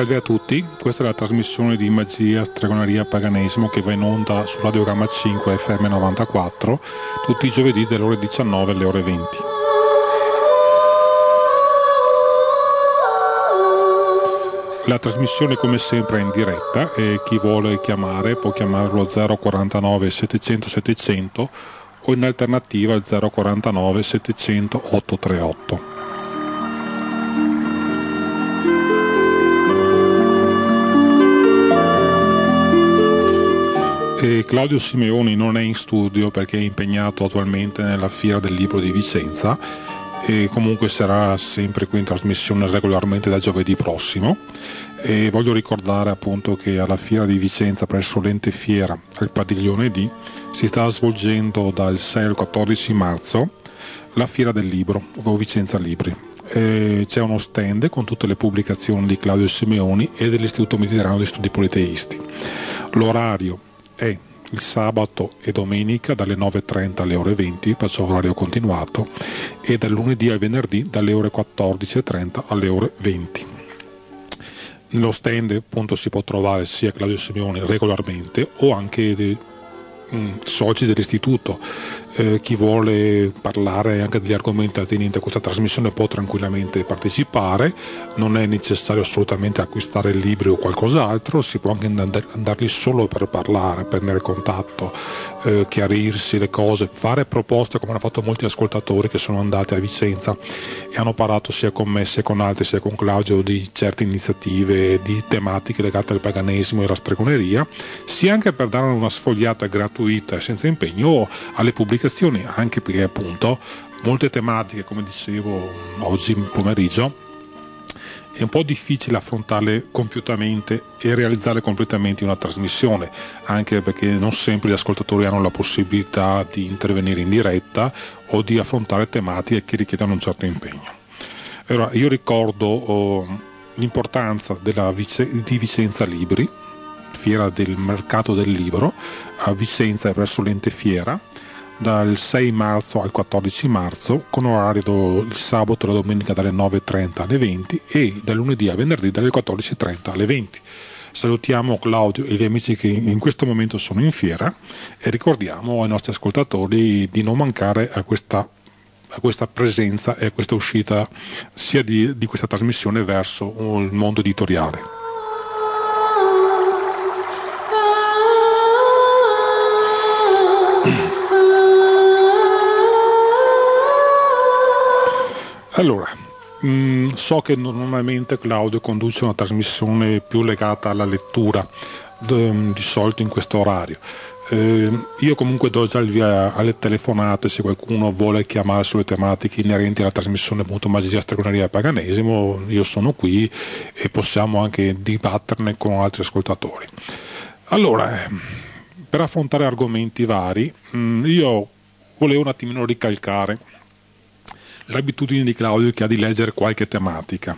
Salve a tutti, questa è la trasmissione di Magia, Stregoneria, Paganesimo che va in onda su Radio Gamma 5 FM 94 tutti i giovedì dalle ore 19 alle ore 20. La trasmissione come sempre è in diretta e chi vuole chiamare può chiamare allo 049 700 700 o in alternativa al 049 700 838. Claudio Simeoni non è in studio perché è impegnato attualmente nella Fiera del Libro di Vicenza e comunque sarà sempre qui in trasmissione regolarmente da giovedì prossimo. E voglio ricordare appunto che alla Fiera di Vicenza presso l'Ente Fiera al Padiglione D si sta svolgendo dal 6 al 14 marzo la Fiera del Libro o Vicenza Libri. C'è uno stand con tutte le pubblicazioni di Claudio Simeoni e dell'Istituto Mediterraneo di Studi Politeisti. L'orario è il sabato e domenica dalle 9.30 alle ore 20, faccio orario continuato, e dal lunedì al venerdì dalle ore 14.30 alle ore 20. Nello stand appunto si può trovare sia Claudio Simeoni regolarmente o anche soci dell'istituto. Chi vuole parlare anche degli argomenti attinenti a questa trasmissione può tranquillamente partecipare, non è necessario assolutamente acquistare libri o qualcos'altro, si può anche andarli solo per parlare, prendere contatto, chiarirsi le cose, fare proposte come hanno fatto molti ascoltatori che sono andati a Vicenza e hanno parlato sia con me sia con altri, sia con Claudio, di certe iniziative, di tematiche legate al paganesimo e alla stregoneria, sia anche per dare una sfogliata gratuita e senza impegno alle pubblicazioni, anche perché appunto molte tematiche, come dicevo oggi pomeriggio, è un po' difficile affrontarle compiutamente e realizzarle completamente in una trasmissione, anche perché non sempre gli ascoltatori hanno la possibilità di intervenire in diretta o di affrontare tematiche che richiedono un certo impegno. Allora, io ricordo l'importanza di Vicenza Libri, fiera del mercato del libro a Vicenza e presso l'Ente Fiera, dal 6 marzo al 14 marzo, con orario il sabato e la domenica dalle 9.30 alle 20 e dal lunedì a venerdì dalle 14.30 alle 20. Salutiamo Claudio e gli amici che in questo momento sono in fiera e ricordiamo ai nostri ascoltatori di non mancare a questa presenza e a questa uscita sia di questa trasmissione verso il mondo editoriale. Allora, so che normalmente Claudio conduce una trasmissione più legata alla lettura, di solito in questo orario. Io comunque do già il via alle telefonate se qualcuno vuole chiamare sulle tematiche inerenti alla trasmissione appunto Magia, Stregoneria e Paganesimo. Io sono qui e possiamo anche dibatterne con altri ascoltatori. Allora, per affrontare argomenti vari, io volevo un attimino ricalcare l'abitudine di Claudio che ha di leggere qualche tematica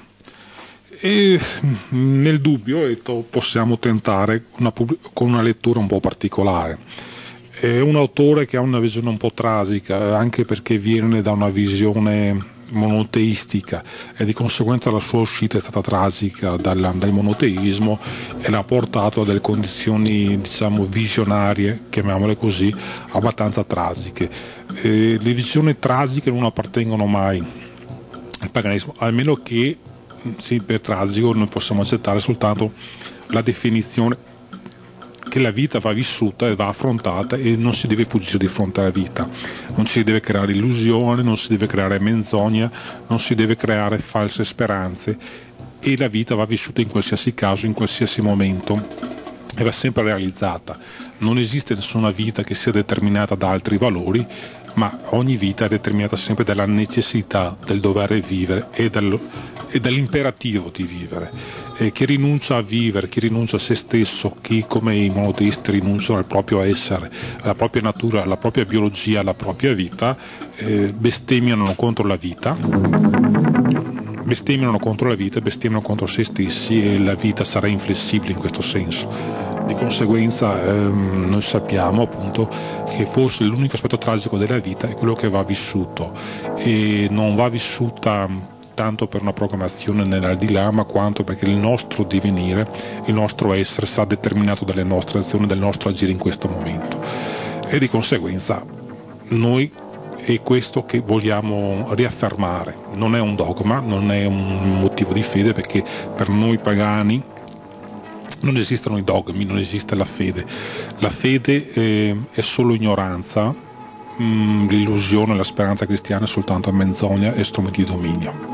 e nel dubbio possiamo tentare con una lettura un po' particolare. È un autore che ha una visione un po' trasica, anche perché viene da una visione monoteistica e di conseguenza la sua uscita è stata trasica dal monoteismo e l'ha portato a delle condizioni, diciamo, visionarie, chiamiamole così, abbastanza trasiche. Le visioni trasiche non appartengono mai al paganesimo, almeno che sì, per trasico noi possiamo accettare soltanto la definizione che la vita va vissuta e va affrontata e non si deve fuggire di fronte alla vita, non si deve creare illusione, non si deve creare menzogna, non si deve creare false speranze e la vita va vissuta in qualsiasi caso, in qualsiasi momento e va sempre realizzata. Non esiste nessuna vita che sia determinata da altri valori, ma ogni vita è determinata sempre dalla necessità del dover vivere e dall'imperativo di vivere. Chi rinuncia a vivere, chi rinuncia a se stesso, chi come i monoteisti rinunciano al proprio essere, alla propria natura, alla propria biologia, alla propria vita, bestemmiano contro la vita, bestemmiano contro se stessi e la vita sarà inflessibile in questo senso. Di conseguenza noi sappiamo appunto che forse l'unico aspetto tragico della vita è quello che va vissuto e non va vissuta tanto per una proclamazione nell'aldilà, ma quanto perché il nostro divenire, il nostro essere sarà determinato dalle nostre azioni, dal nostro agire in questo momento. E di conseguenza noi è questo che vogliamo riaffermare. Non è un dogma, non è un motivo di fede, perché per noi pagani non esistono i dogmi, non esiste la fede. La fede è solo ignoranza, l'illusione, la speranza cristiana è soltanto menzogna e strumenti di dominio.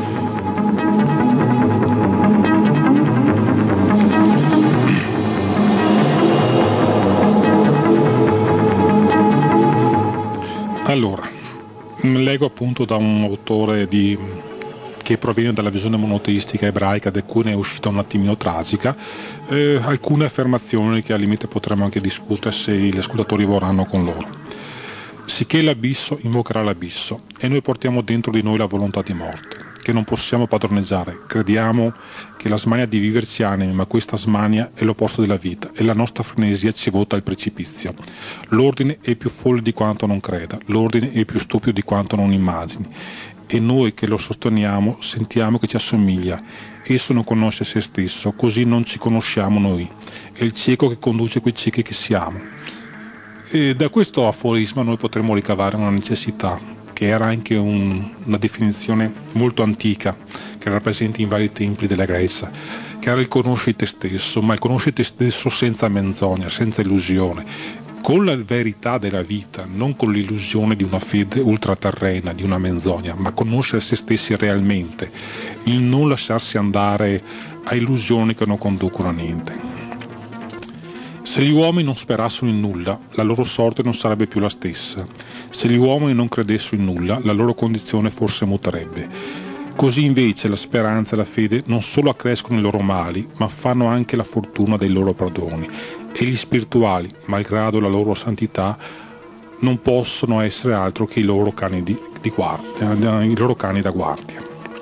Allora, leggo appunto da un autore che proviene dalla visione monoteistica ebraica, da cui ne è uscita un attimino tragica, alcune affermazioni che al limite potremmo anche discutere se gli ascoltatori vorranno con loro. Sicché l'abisso invocherà l'abisso, e noi portiamo dentro di noi la volontà di morte, che non possiamo padroneggiare. Crediamo che la smania di viverci animi, ma questa smania è l'opposto della vita, e la nostra frenesia ci vota al precipizio. L'ordine è più folle di quanto non creda, l'ordine è più stupido di quanto non immagini, e noi che lo sosteniamo sentiamo che ci assomiglia. Esso non conosce se stesso, così non ci conosciamo noi. È il cieco che conduce quei ciechi che siamo. E da questo aforisma noi potremmo ricavare una necessità, che era anche una definizione molto antica, che era presente in vari templi della Grecia, che era il conosci te stesso, ma il conosci te stesso senza menzogna, senza illusione, con la verità della vita, non con l'illusione di una fede ultraterrena, di una menzogna, ma conoscere se stessi realmente, il non lasciarsi andare a illusioni che non conducono a niente. Se gli uomini non sperassero in nulla, la loro sorte non sarebbe più la stessa. Se gli uomini non credessero in nulla, la loro condizione forse muterebbe. Così invece la speranza e la fede non solo accrescono i loro mali, ma fanno anche la fortuna dei loro perdoni. E gli spirituali, malgrado la loro santità, non possono essere altro che i loro cani di guardia, i loro cani da guardia.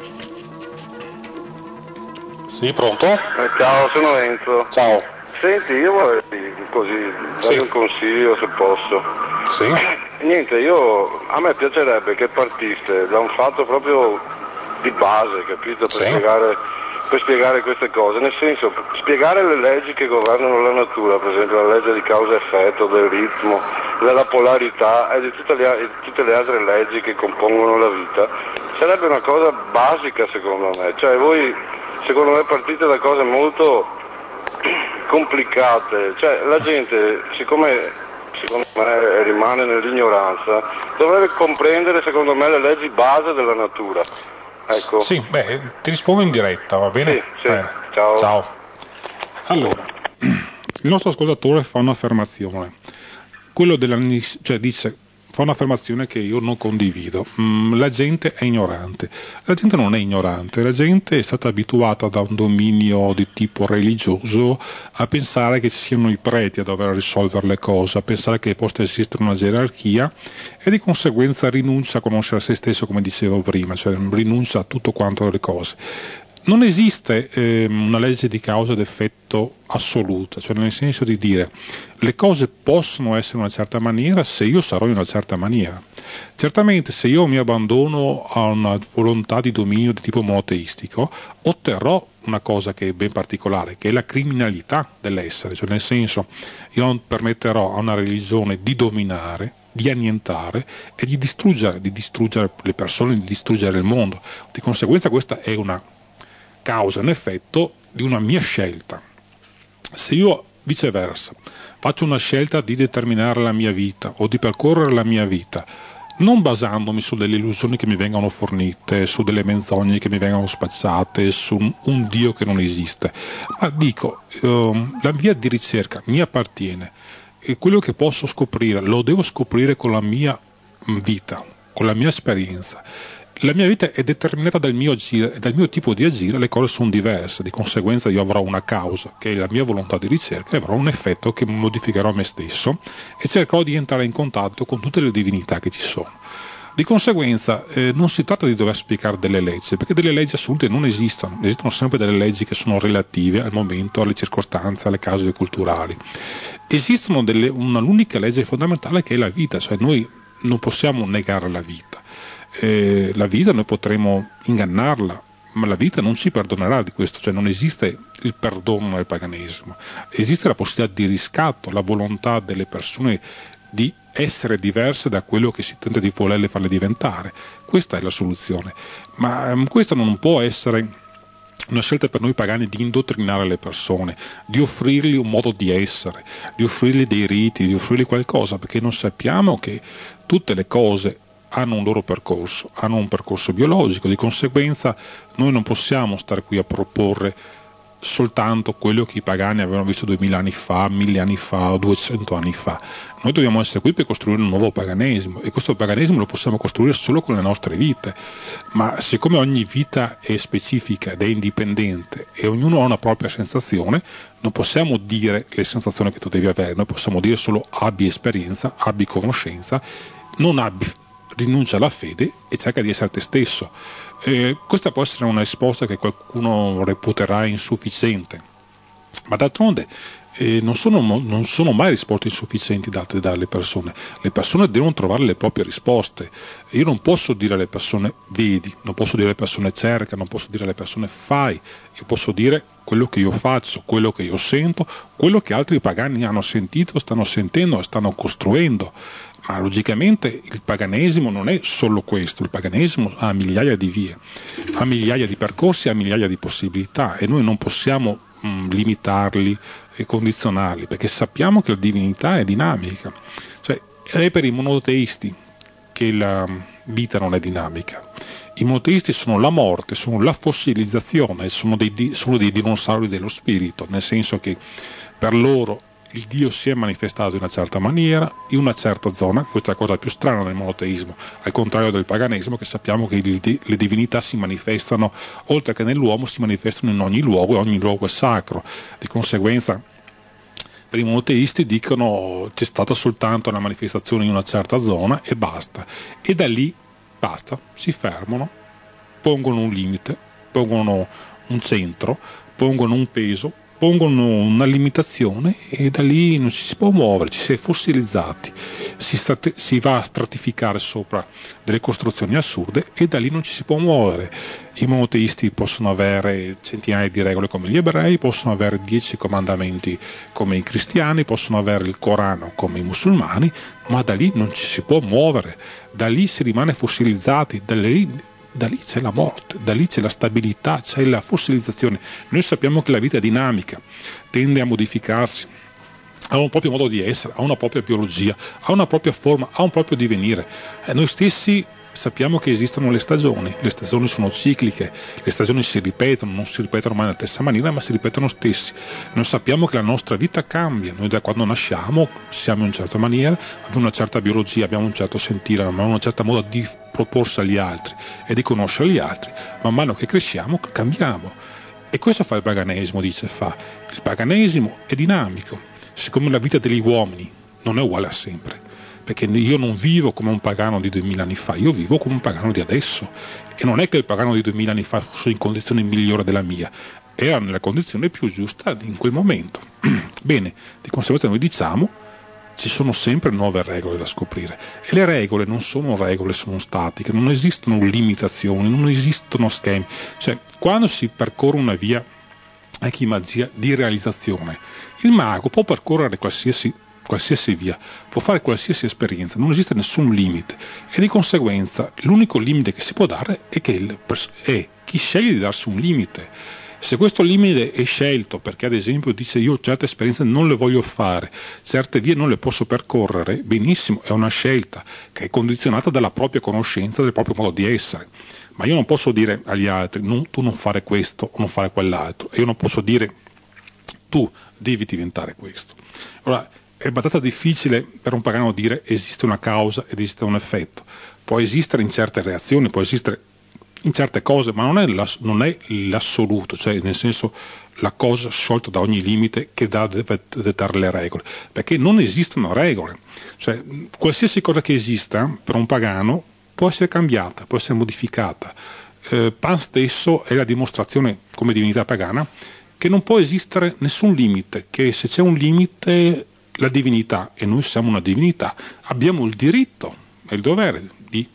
Sì, pronto? Ciao, sono Enzo. Ciao. Senti, io vorrei così dare un consiglio se posso. Sì. Niente, a me piacerebbe che partiste da un fatto proprio di base, capito? Per spiegare queste cose, nel senso, spiegare le leggi che governano la natura, per esempio la legge di causa-effetto, del ritmo, della polarità e di tutte le altre leggi che compongono la vita, sarebbe una cosa basica secondo me. Cioè voi secondo me partite da cose molto complicate, cioè la gente siccome secondo me rimane nell'ignoranza dovrebbe comprendere secondo me le leggi base della natura. Ecco. Sì, ti rispondo in diretta, va bene? Sì. Ciao. Allora, il nostro ascoltatore fa un'affermazione, fa un'affermazione che io non condivido. La gente è ignorante. La gente non è ignorante, la gente è stata abituata da un dominio di tipo religioso a pensare che ci siano i preti a dover risolvere le cose, a pensare che possa esistere una gerarchia, e di conseguenza rinuncia a conoscere se stesso, come dicevo prima, cioè rinuncia a tutto quanto le cose. Non esiste una legge di causa ed effetto assoluta, cioè nel senso di dire le cose possono essere in una certa maniera se io sarò in una certa maniera. Certamente se io mi abbandono a una volontà di dominio di tipo monoteistico otterrò una cosa che è ben particolare, che è la criminalità dell'essere, cioè nel senso io permetterò a una religione di dominare, di annientare e di distruggere le persone, di distruggere il mondo. Di conseguenza questa è una causa e un effetto di una mia scelta. Se io viceversa faccio una scelta di determinare la mia vita o di percorrere la mia vita non basandomi su delle illusioni che mi vengono fornite, su delle menzogne che mi vengono spacciate, su un Dio che non esiste, ma dico la via di ricerca mi appartiene e quello che posso scoprire lo devo scoprire con la mia vita, con la mia esperienza. La mia vita è determinata dal mio agire e dal mio tipo di agire le cose sono diverse, di conseguenza io avrò una causa che è la mia volontà di ricerca e avrò un effetto che modificherò me stesso e cercherò di entrare in contatto con tutte le divinità che ci sono. Di conseguenza non si tratta di dover spiegare delle leggi, perché delle leggi assolute non esistono sempre delle leggi che sono relative al momento, alle circostanze, alle cause culturali. Esistono l'unica legge fondamentale che è la vita, cioè noi non possiamo negare la vita. La vita noi potremo ingannarla, ma la vita non ci perdonerà di questo, cioè non esiste il perdono nel paganesimo, esiste la possibilità di riscatto, la volontà delle persone di essere diverse da quello che si tenta di volerle farle diventare. Questa è la soluzione, ma questa non può essere una scelta per noi pagani di indottrinare le persone, di offrirgli un modo di essere, di offrirgli dei riti, di offrirgli qualcosa, perché non sappiamo che tutte le cose hanno un loro percorso, hanno un percorso biologico, di conseguenza noi non possiamo stare qui a proporre soltanto quello che i pagani avevano visto 2000 anni fa, 1000 anni fa o 200 anni fa. Noi dobbiamo essere qui per costruire un nuovo paganesimo, e questo paganesimo lo possiamo costruire solo con le nostre vite, ma siccome ogni vita è specifica ed è indipendente e ognuno ha una propria sensazione, non possiamo dire le sensazioni che tu devi avere, noi possiamo dire solo abbi esperienza, abbi conoscenza, non abbi, rinuncia alla fede e cerca di essere te stesso. Questa può essere una risposta che qualcuno reputerà insufficiente, ma d'altronde non sono mai risposte insufficienti date dalle persone. Le persone devono trovare le proprie risposte. Io non posso dire alle persone vedi, non posso dire alle persone cerca, non posso dire alle persone fai. Io posso dire quello che io faccio, quello che io sento, quello che altri pagani hanno sentito, stanno sentendo e stanno costruendo. Ma logicamente il paganesimo non è solo questo, il paganesimo ha migliaia di vie, ha migliaia di percorsi, ha migliaia di possibilità, e noi non possiamo limitarli e condizionarli, perché sappiamo che la divinità è dinamica. Cioè, è per i monoteisti che la vita non è dinamica. I monoteisti sono la morte, sono la fossilizzazione, sono dei dinosauri dello spirito, nel senso che per loro il Dio si è manifestato in una certa maniera, in una certa zona. Questa è la cosa più strana del monoteismo, al contrario del paganesimo, che sappiamo che le divinità si manifestano, oltre che nell'uomo, si manifestano in ogni luogo, e ogni luogo è sacro. Di conseguenza, per i monoteisti dicono c'è stata soltanto una manifestazione in una certa zona e basta, e da lì basta, si fermano, pongono un limite, pongono un centro, pongono un peso, pongono una limitazione, e da lì non ci si può muovere, ci si è fossilizzati, si va a stratificare sopra delle costruzioni assurde, e da lì non ci si può muovere. I monoteisti possono avere centinaia di regole come gli ebrei, possono avere 10 comandamenti come i cristiani, possono avere il Corano come i musulmani, ma da lì non ci si può muovere, da lì si rimane fossilizzati, da lì c'è la morte, da lì c'è la stabilità, c'è la fossilizzazione. Noi sappiamo che la vita è dinamica, tende a modificarsi, ha un proprio modo di essere, ha una propria biologia, ha una propria forma, ha un proprio divenire. Noi stessi sappiamo che esistono le stagioni sono cicliche, le stagioni si ripetono, non si ripetono mai nella stessa maniera, ma si ripetono stessi. Noi sappiamo che la nostra vita cambia, noi da quando nasciamo siamo in una certa maniera, abbiamo una certa biologia, abbiamo un certo sentire, abbiamo una certa modo di proporsi agli altri e di conoscere gli altri. Man mano che cresciamo cambiamo, e questo fa il paganesimo, il paganesimo è dinamico, siccome la vita degli uomini non è uguale a sempre, perché io non vivo come un pagano di 2000 anni fa, io vivo come un pagano di adesso, e non è che il pagano di 2000 anni fa fosse in condizione migliore della mia, era nella condizione più giusta in quel momento. Bene, di conseguenza noi diciamo ci sono sempre nuove regole da scoprire, e le regole non sono regole, sono statiche, non esistono limitazioni, non esistono schemi. Cioè, quando si percorre una via anche in magia di realizzazione, il mago può percorrere qualsiasi via, può fare qualsiasi esperienza, non esiste nessun limite, e di conseguenza l'unico limite che si può dare è chi sceglie di darsi un limite. Se questo limite è scelto perché, ad esempio, dice io certe esperienze non le voglio fare, certe vie non le posso percorrere, benissimo, è una scelta che è condizionata dalla propria conoscenza, dal proprio modo di essere. Ma io non posso dire agli altri tu non fare questo o non fare quell'altro, e io non posso dire tu devi diventare questo. Ora, è abbastanza difficile per un pagano dire esiste una causa ed esiste un effetto. Può esistere in certe reazioni, può esistere in certe cose, ma non è l'assoluto, cioè nel senso la cosa sciolta da ogni limite che deve dettare le regole, perché non esistono regole. Cioè, qualsiasi cosa che esista per un pagano può essere cambiata, può essere modificata. Pan stesso è la dimostrazione, come divinità pagana, che non può esistere nessun limite, che se c'è un limite la divinità, e noi siamo una divinità, abbiamo il diritto e il dovere di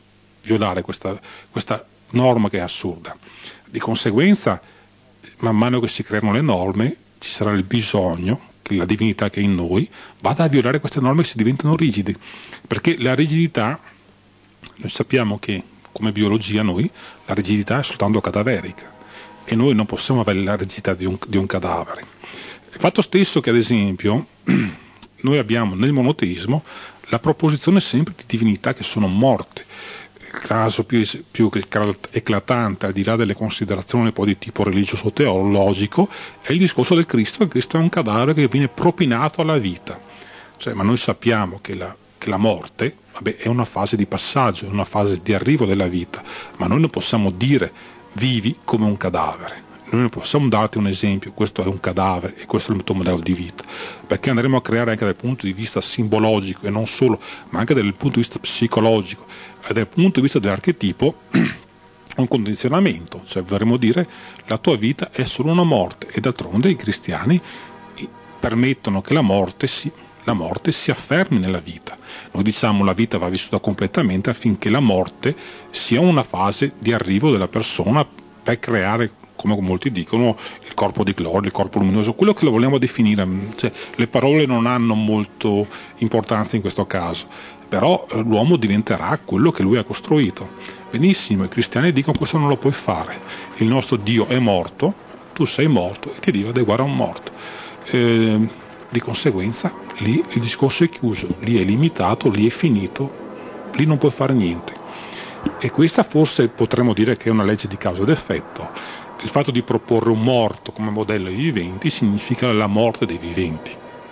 violare questa norma che è assurda. Di conseguenza, man mano che si creano le norme, ci sarà il bisogno che la divinità che è in noi vada a violare queste norme che si diventano rigide, perché la rigidità, noi sappiamo che come biologia la rigidità è soltanto cadaverica e noi non possiamo avere la rigidità di un cadavere. Il fatto stesso che ad esempio noi abbiamo nel monoteismo la proposizione sempre di divinità che sono morte. Il caso più eclatante, al di là delle considerazioni poi di tipo religioso teologico, è il discorso del Cristo. Il Cristo è un cadavere che viene propinato alla vita. Ma noi sappiamo che la morte è una fase di passaggio, è una fase di arrivo della vita, ma noi non possiamo dire vivi come un cadavere. Noi non possiamo darti un esempio, questo è un cadavere e questo è il tuo modello di vita, perché andremo a creare anche dal punto di vista simbologico e non solo, ma anche dal punto di vista psicologico e dal punto di vista dell'archetipo un condizionamento, vorremmo dire la tua vita è solo una morte, e d'altronde i cristiani permettono che la morte si affermi nella vita. Noi diciamo la vita va vissuta completamente affinché la morte sia una fase di arrivo della persona per creare, come molti dicono, il corpo di gloria, il corpo luminoso, quello che lo vogliamo definire. Le parole non hanno molto importanza in questo caso, però l'uomo diventerà quello che lui ha costruito. Benissimo, i cristiani dicono questo non lo puoi fare, il nostro Dio è morto, tu sei morto e ti devi adeguare a un morto. Di conseguenza lì il discorso è chiuso, lì è limitato, lì è finito, lì non puoi fare niente. E questa forse potremmo dire che è una legge di causa ed effetto. Il fatto di proporre un morto come modello ai viventi significa la morte dei viventi.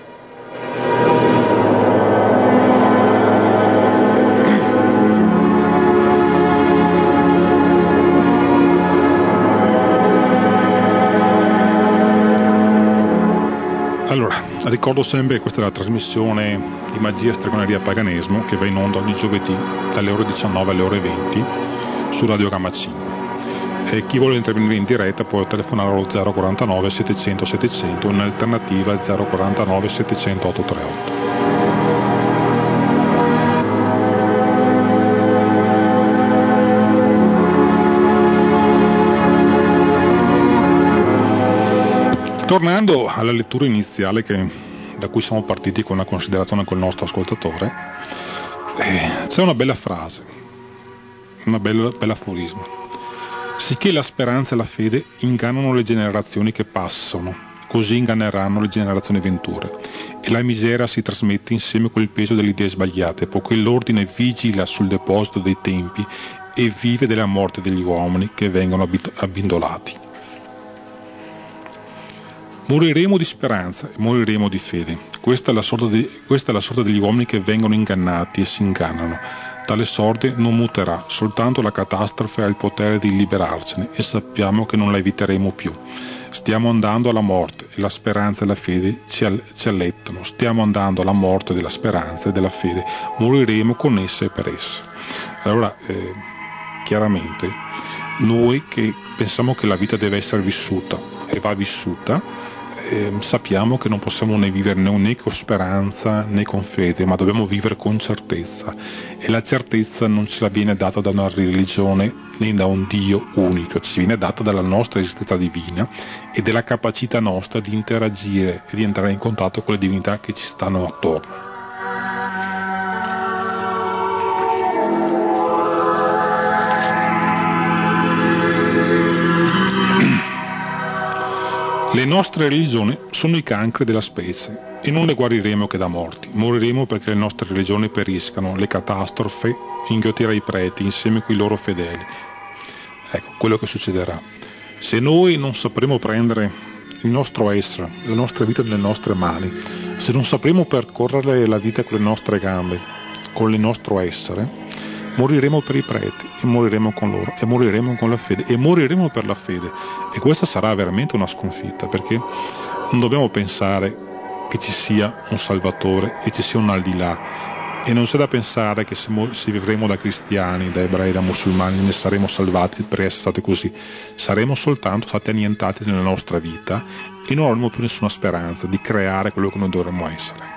Allora, ricordo sempre che questa è la trasmissione di Magia, Stregoneria e Paganesimo che va in onda ogni giovedì dalle ore 19 alle ore 20 su Radio Gamma 5. E chi vuole intervenire in diretta può telefonare allo 049 700 700, in alternativa al 049 700 838. Tornando alla lettura iniziale da cui siamo partiti con una considerazione col nostro ascoltatore, c'è una bella frase, una bella aforisma. Sicché la speranza e la fede ingannano le generazioni che passano, così inganneranno le generazioni venture, e la miseria si trasmette insieme con il peso delle idee sbagliate, poiché l'ordine vigila sul deposito dei tempi e vive della morte degli uomini che vengono abbindolati. Moriremo di speranza e moriremo di fede. Questa è la sorte degli uomini che vengono ingannati e si ingannano. Tale sorte non muterà, soltanto la catastrofe ha il potere di liberarcene e sappiamo che non la eviteremo più. Stiamo andando alla morte e la speranza e la fede ci allettano. Stiamo andando alla morte della speranza e della fede. Moriremo con esse e per esse. Allora, chiaramente, noi che pensiamo che la vita deve essere vissuta e va vissuta, sappiamo che non possiamo né vivere né con speranza né con fede, ma dobbiamo vivere con certezza, e la certezza non ce la viene data da una religione né da un Dio unico, ci viene data dalla nostra esistenza divina e della capacità nostra di interagire e di entrare in contatto con le divinità che ci stanno attorno. Le nostre religioni sono i cancri della specie e non le guariremo che da morti. Moriremo perché le nostre religioni periscano, le catastrofe inghiottirà i preti insieme con i loro fedeli. Ecco, quello che succederà. Se noi non sapremo prendere il nostro essere, la nostra vita nelle nostre mani, se non sapremo percorrere la vita con le nostre gambe, con il nostro essere, moriremo per i preti e moriremo con loro e moriremo con la fede e moriremo per la fede, e questa sarà veramente una sconfitta, perché non dobbiamo pensare che ci sia un Salvatore e ci sia un al di là, e non c'è da pensare che se vivremo da cristiani, da ebrei, da musulmani ne saremo salvati per essere stati così. Saremo soltanto stati annientati nella nostra vita e non avremo più nessuna speranza di creare quello che noi dovremmo essere.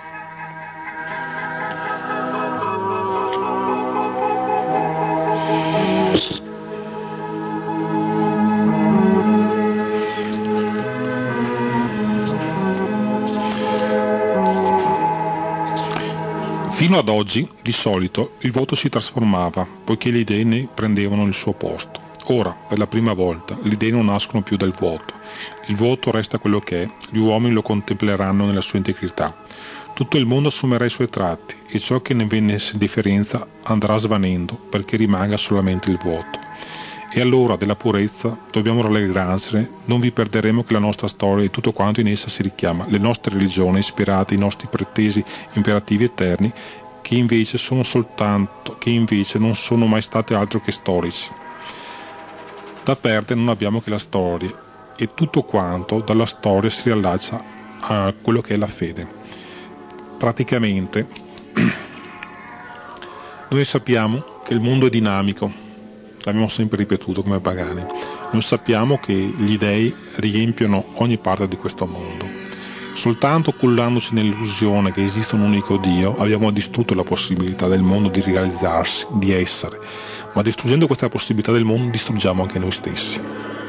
Fino ad oggi, di solito, il voto si trasformava, poiché le idee ne prendevano il suo posto. Ora, per la prima volta, le idee non nascono più dal voto. Il voto resta quello che è, gli uomini lo contempleranno nella sua integrità. Tutto il mondo assumerà i suoi tratti e ciò che ne venisse differenza andrà svanendo perché rimanga solamente il voto. E allora della purezza dobbiamo rallegrarci, non vi perderemo che la nostra storia e tutto quanto in essa si richiama, le nostre religioni ispirate ai nostri pretesi imperativi eterni, che invece non sono mai state altro che storici. Da perdere non abbiamo che la storia, e tutto quanto dalla storia si riallaccia a quello che è la fede. Praticamente noi sappiamo che il mondo è dinamico, l'abbiamo sempre ripetuto come pagani. Noi sappiamo che gli dei riempiono ogni parte di questo mondo. Soltanto cullandoci nell'illusione che esiste un unico Dio, abbiamo distrutto la possibilità del mondo di realizzarsi, di essere. Ma distruggendo questa possibilità del mondo, distruggiamo anche noi stessi.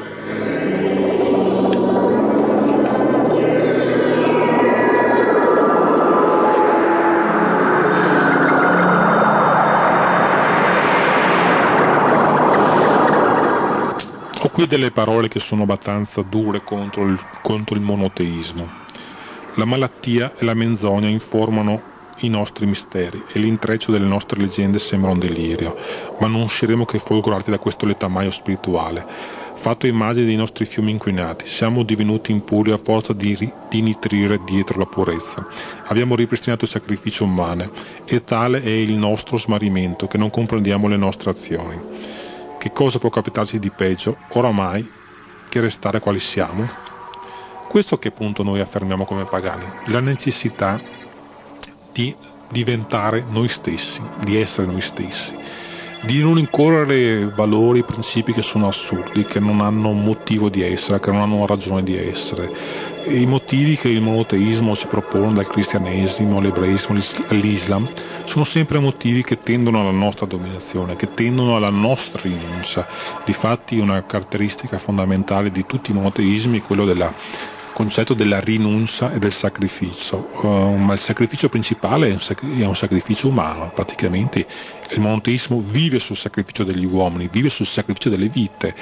Ho qui delle parole che sono abbastanza dure contro il monoteismo. La malattia e la menzogna informano i nostri misteri e l'intreccio delle nostre leggende sembra un delirio, ma non usciremo che folgorati da questo letamaio spirituale, fatto immagine dei nostri fiumi inquinati. Siamo divenuti impuri a forza di nitrire dietro la purezza. Abbiamo ripristinato il sacrificio umano e tale è il nostro smarrimento che non comprendiamo le nostre azioni. Che cosa può capitarci di peggio, oramai, che restare quali siamo? Questo a che punto noi affermiamo come pagani? La necessità di diventare noi stessi, di essere noi stessi, di non incorrere valori, principi che sono assurdi, che non hanno un motivo di essere, che non hanno una ragione di essere. I motivi che il monoteismo si propone, dal cristianesimo, all'ebraismo, all'Islam, sono sempre motivi che tendono alla nostra dominazione, che tendono alla nostra rinuncia. Difatti una caratteristica fondamentale di tutti i monoteismi è quello del concetto della rinuncia e del sacrificio, ma il sacrificio principale è un sacrificio umano. Praticamente il monoteismo vive sul sacrificio degli uomini, vive sul sacrificio delle vite.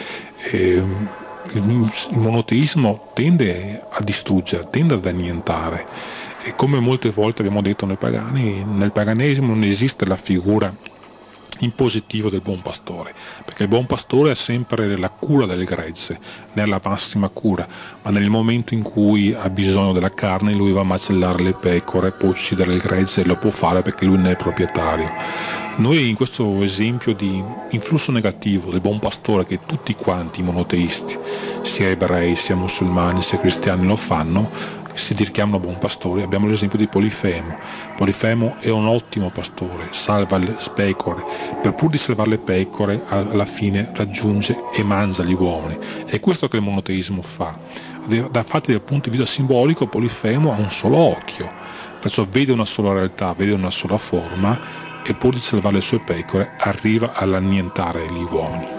Il monoteismo tende a distruggere, tende ad annientare, e come molte volte abbiamo detto noi pagani, nel paganesimo non esiste la figura in positivo del buon pastore, perché il buon pastore ha sempre la cura del gregge, nella massima cura, ma nel momento in cui ha bisogno della carne lui va a macellare le pecore, può uccidere il gregge e lo può fare perché lui ne è proprietario. Noi in questo esempio di influsso negativo del buon pastore che tutti quanti i monoteisti, sia ebrei, sia musulmani, sia cristiani lo fanno, si richiamano buon pastore, abbiamo l'esempio di Polifemo. Polifemo è un ottimo pastore, salva le pecore, per pur di salvare le pecore alla fine raggiunge e mangia gli uomini. È questo che il monoteismo fa. Infatti dal punto di vista simbolico Polifemo ha un solo occhio, perciò vede una sola realtà, vede una sola forma, e pur di salvare le sue pecore arriva all'annientare gli uomini.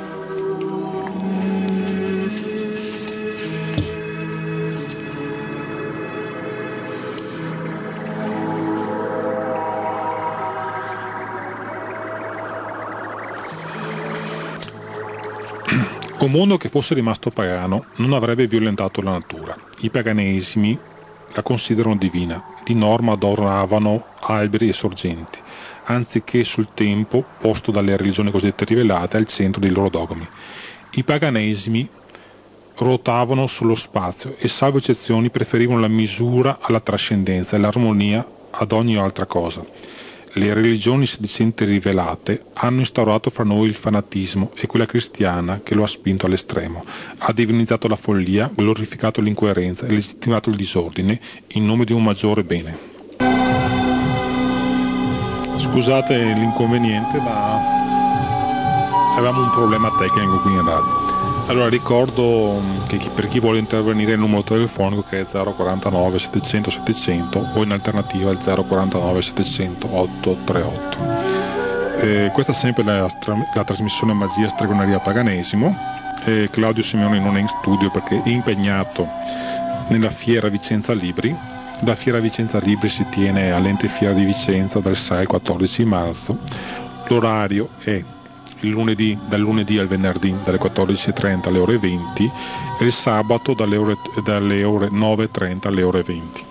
Un mondo che fosse rimasto pagano non avrebbe violentato la natura. I paganesimi la considerano divina, di norma adoravano alberi e sorgenti, anziché sul tempo posto dalle religioni cosiddette rivelate al centro dei loro dogmi. I paganesimi ruotavano sullo spazio e, salvo eccezioni, preferivano la misura alla trascendenza e l'armonia ad ogni altra cosa. Le religioni sedicente rivelate hanno instaurato fra noi il fanatismo e quella cristiana che lo ha spinto all'estremo, ha divinizzato la follia, glorificato l'incoerenza e legittimato il disordine in nome di un maggiore bene. Scusate l'inconveniente, ma avevamo un problema tecnico qui in radio. Allora ricordo che per chi vuole intervenire il numero telefonico che è 049 700 700 o in alternativa il 049 700 838. Questa è sempre la trasmissione Magia, Stregoneria, Paganesimo. Claudio Simeoni non è in studio perché è impegnato nella fiera Vicenza Libri La Fiera Vicenza Libri si tiene all'Ente Fiera di Vicenza dal 6 al 14 marzo. L'orario è dal lunedì al venerdì dalle 14.30 alle ore 20 e il sabato dalle ore 9.30 alle ore 20.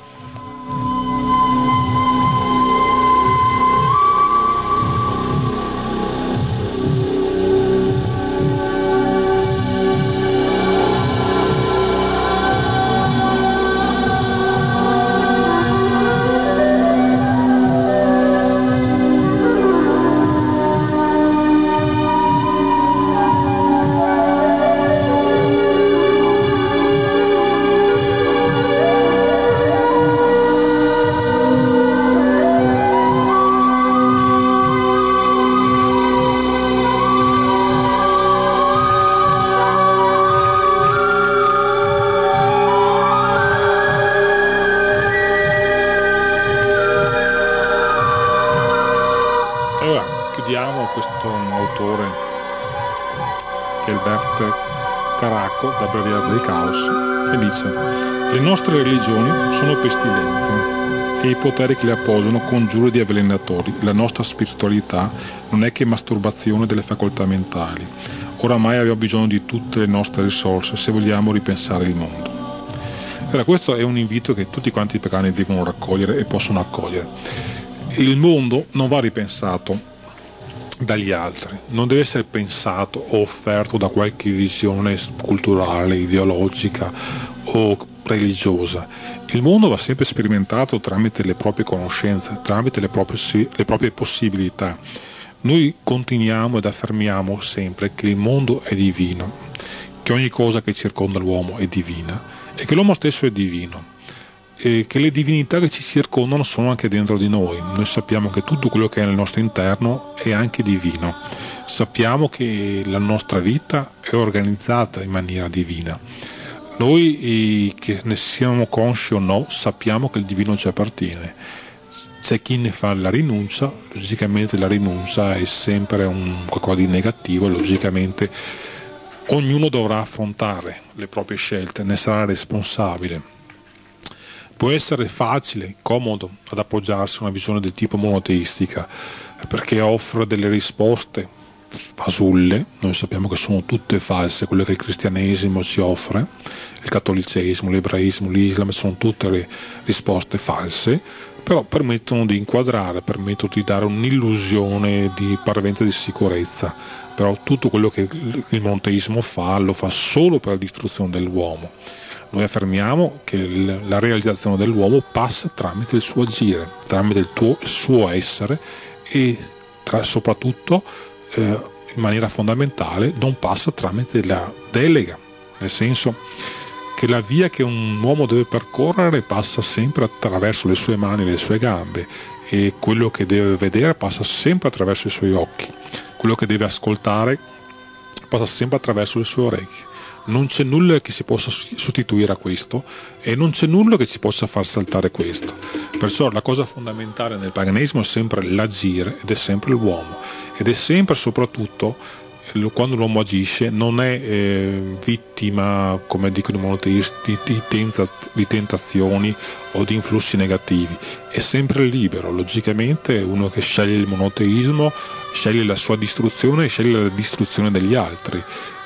Questo autore che è Albert Caraco da Breviario del Caos e dice: le nostre religioni sono pestilenze e i poteri che le appoggiano congiuri di avvelenatori. La nostra spiritualità non è che masturbazione delle facoltà mentali. Oramai abbiamo bisogno di tutte le nostre risorse se vogliamo ripensare il mondo. Allora, questo è un invito che tutti quanti i pagani devono raccogliere e possono accogliere. Il mondo non va ripensato dagli altri, non deve essere pensato o offerto da qualche visione culturale, ideologica o religiosa. Il mondo va sempre sperimentato tramite le proprie conoscenze, tramite le proprie possibilità. Noi continuiamo ed affermiamo sempre che il mondo è divino, che ogni cosa che circonda l'uomo è divina e che l'uomo stesso è divino. E che le divinità che ci circondano sono anche dentro di noi. Noi sappiamo che tutto quello che è nel nostro interno è anche divino. Sappiamo che la nostra vita è organizzata in maniera divina. Noi, che ne siamo consci o no, sappiamo che il divino ci appartiene. C'è chi ne fa la rinuncia, logicamente la rinuncia è sempre un qualcosa di negativo, logicamente ognuno dovrà affrontare le proprie scelte, ne sarà responsabile. Può essere facile, comodo ad appoggiarsi a una visione del tipo monoteistica perché offre delle risposte fasulle. Noi sappiamo che sono tutte false quelle che il cristianesimo ci offre, il cattolicesimo, l'ebraismo, l'islam, sono tutte risposte false, però permettono di inquadrare, permettono di dare un'illusione di parvenza di sicurezza. Però tutto quello che il monoteismo fa lo fa solo per la distruzione dell'uomo. Noi affermiamo che la realizzazione dell'uomo passa tramite il suo agire, tramite il suo essere e soprattutto in maniera fondamentale non passa tramite la delega, nel senso che la via che un uomo deve percorrere passa sempre attraverso le sue mani e le sue gambe e quello che deve vedere passa sempre attraverso i suoi occhi, quello che deve ascoltare passa sempre attraverso le sue orecchie. Non c'è nulla che si possa sostituire a questo e non c'è nulla che ci possa far saltare questo. Perciò la cosa fondamentale nel paganesimo è sempre l'agire ed è sempre l'uomo ed è sempre soprattutto quando l'uomo agisce non è vittima, come dicono i monoteisti, di tentazioni o di influssi negativi, è sempre libero. Logicamente uno che sceglie il monoteismo sceglie la sua distruzione e sceglie la distruzione degli altri.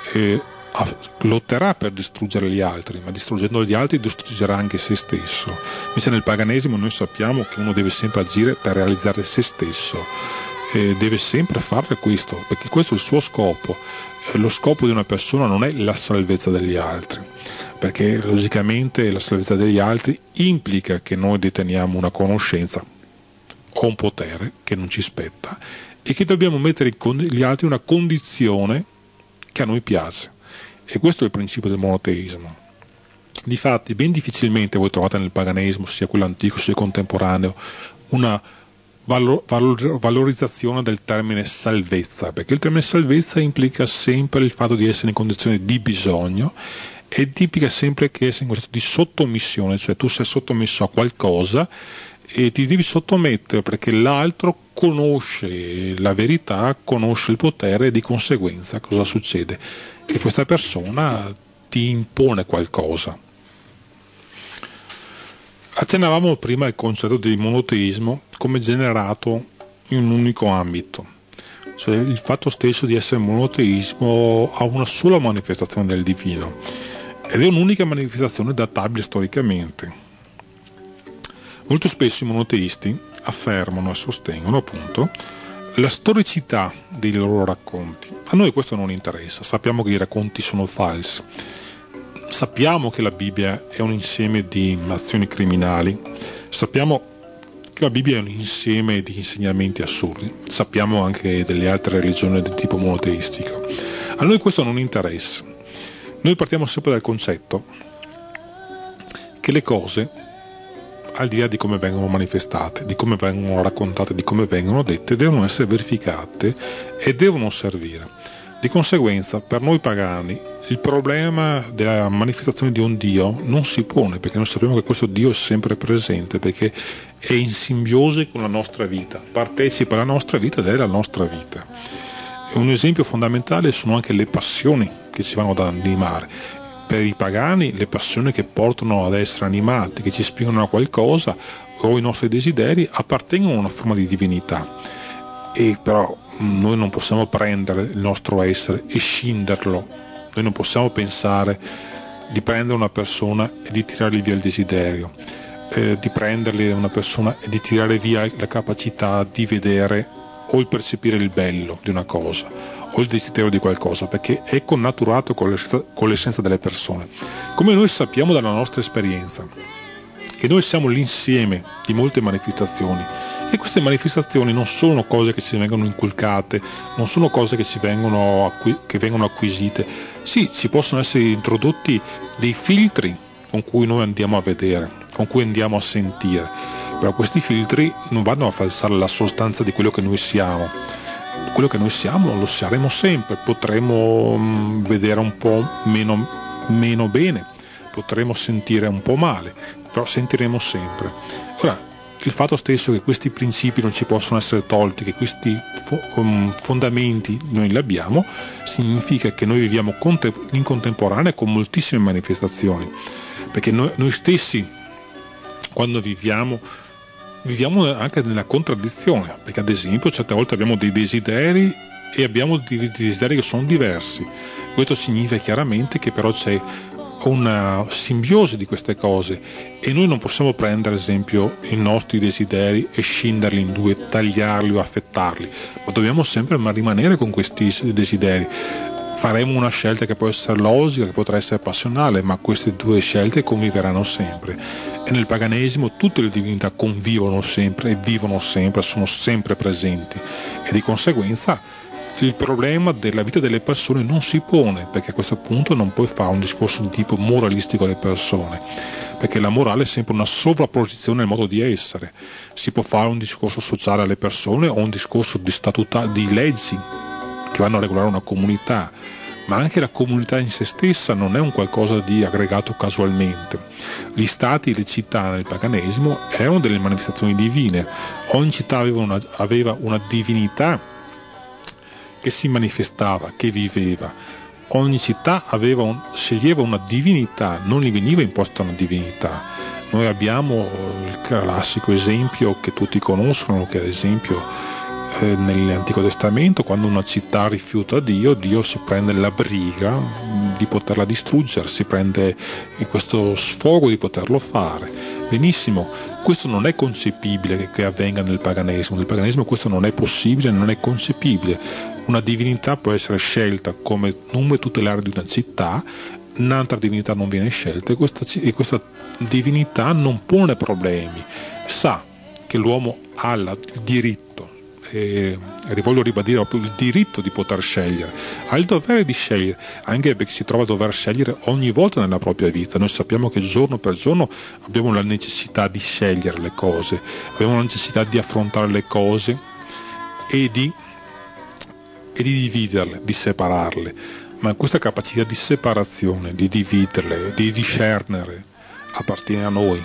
Lotterà per distruggere gli altri, ma distruggendo gli altri distruggerà anche se stesso. Invece nel paganesimo noi sappiamo che uno deve sempre agire per realizzare se stesso, deve sempre fare questo, perché questo è il suo scopo. Lo scopo di una persona non è la salvezza degli altri, perché logicamente la salvezza degli altri implica che noi deteniamo una conoscenza o un potere che non ci spetta e che dobbiamo mettere gli altri in una condizione che a noi piace. E questo è il principio del monoteismo. Difatti ben difficilmente voi trovate nel paganesimo, sia quello antico sia contemporaneo, una valorizzazione del termine salvezza, perché il termine salvezza implica sempre il fatto di essere in condizione di bisogno e implica sempre che essere in condizione di sottomissione, cioè tu sei sottomesso a qualcosa e ti devi sottomettere perché l'altro conosce la verità, conosce il potere e di conseguenza cosa succede? Che questa persona ti impone qualcosa. Accennavamo prima al concetto di monoteismo come generato in un unico ambito, cioè il fatto stesso di essere monoteismo ha una sola manifestazione del divino ed è un'unica manifestazione databile storicamente. Molto spesso i monoteisti affermano e sostengono appunto la storicità dei loro racconti. A noi questo non interessa, sappiamo che i racconti sono falsi, sappiamo che la Bibbia è un insieme di azioni criminali, sappiamo che la Bibbia è un insieme di insegnamenti assurdi, sappiamo anche delle altre religioni di tipo monoteistico. A noi questo non interessa. Noi partiamo sempre dal concetto che le cose, al di là di come vengono manifestate, di come vengono raccontate, di come vengono dette, devono essere verificate e devono servire. Di conseguenza, per noi pagani, il problema della manifestazione di un Dio non si pone, perché noi sappiamo che questo Dio è sempre presente, perché è in simbiosi con la nostra vita, partecipa alla nostra vita ed è la nostra vita. E un esempio fondamentale sono anche le passioni che ci vanno ad animare. Per i pagani le passioni che portano ad essere animati, che ci spingono a qualcosa, o i nostri desideri, appartengono a una forma di divinità. E però noi non possiamo prendere il nostro essere e scinderlo. Noi non possiamo pensare di prendere una persona e di tirargli via il desiderio, di prenderli una persona e di tirare via la capacità di vedere o il percepire il bello di una cosa o il desiderio di qualcosa, perché è connaturato con l'essenza delle persone. Come noi sappiamo dalla nostra esperienza che noi siamo l'insieme di molte manifestazioni, e queste manifestazioni non sono cose che ci vengono inculcate, non sono cose che vengono acquisite. Sì, ci possono essere introdotti dei filtri con cui noi andiamo a vedere, con cui andiamo a sentire, però questi filtri non vanno a falsare la sostanza di quello che noi siamo. Quello che noi siamo lo saremo sempre, potremo vedere un po' meno bene, potremo sentire un po' male, però sentiremo sempre. Ora, il fatto stesso che questi principi non ci possono essere tolti, che questi fondamenti noi li abbiamo, significa che noi viviamo in contemporanea con moltissime manifestazioni, perché noi stessi, quando viviamo anche nella contraddizione, perché ad esempio certe volte abbiamo dei desideri e abbiamo dei desideri che sono diversi. Questo significa chiaramente che però c'è una simbiosi di queste cose e noi non possiamo prendere ad esempio i nostri desideri e scinderli in due, tagliarli o affettarli, ma dobbiamo sempre rimanere con questi desideri. Faremo una scelta che può essere logica, che potrà essere passionale, ma queste due scelte conviveranno sempre. E nel paganesimo tutte le divinità convivono sempre e vivono sempre, sono sempre presenti, e di conseguenza il problema della vita delle persone non si pone, perché a questo punto non puoi fare un discorso di tipo moralistico alle persone, perché la morale è sempre una sovrapposizione nel modo di essere. Si può fare un discorso sociale alle persone o un discorso di leggi che vanno a regolare una comunità, ma anche la comunità in se stessa non è un qualcosa di aggregato casualmente. Gli stati e le città nel paganesimo erano delle manifestazioni divine, ogni città aveva una divinità che si manifestava, che viveva. Ogni città sceglieva una divinità, non gli veniva imposta una divinità. Noi abbiamo il classico esempio che tutti conoscono, che ad esempio nell'Antico Testamento, quando una città rifiuta Dio, Dio si prende la briga di poterla distruggere, si prende questo sfogo di poterlo fare. Benissimo, questo non è concepibile che avvenga nel paganesimo questo non è possibile, non è concepibile. Una divinità può essere scelta come nome tutelare di una città, un'altra divinità non viene scelta e questa divinità non pone problemi, sa che l'uomo ha il diritto, e voglio ribadire proprio il diritto di poter scegliere, ha il dovere di scegliere, anche perché si trova a dover scegliere ogni volta nella propria vita. Noi sappiamo che giorno per giorno abbiamo la necessità di scegliere le cose, abbiamo la necessità di affrontare le cose e di dividerle, di separarle, ma questa capacità di separazione, di dividerle, di discernere appartiene a noi.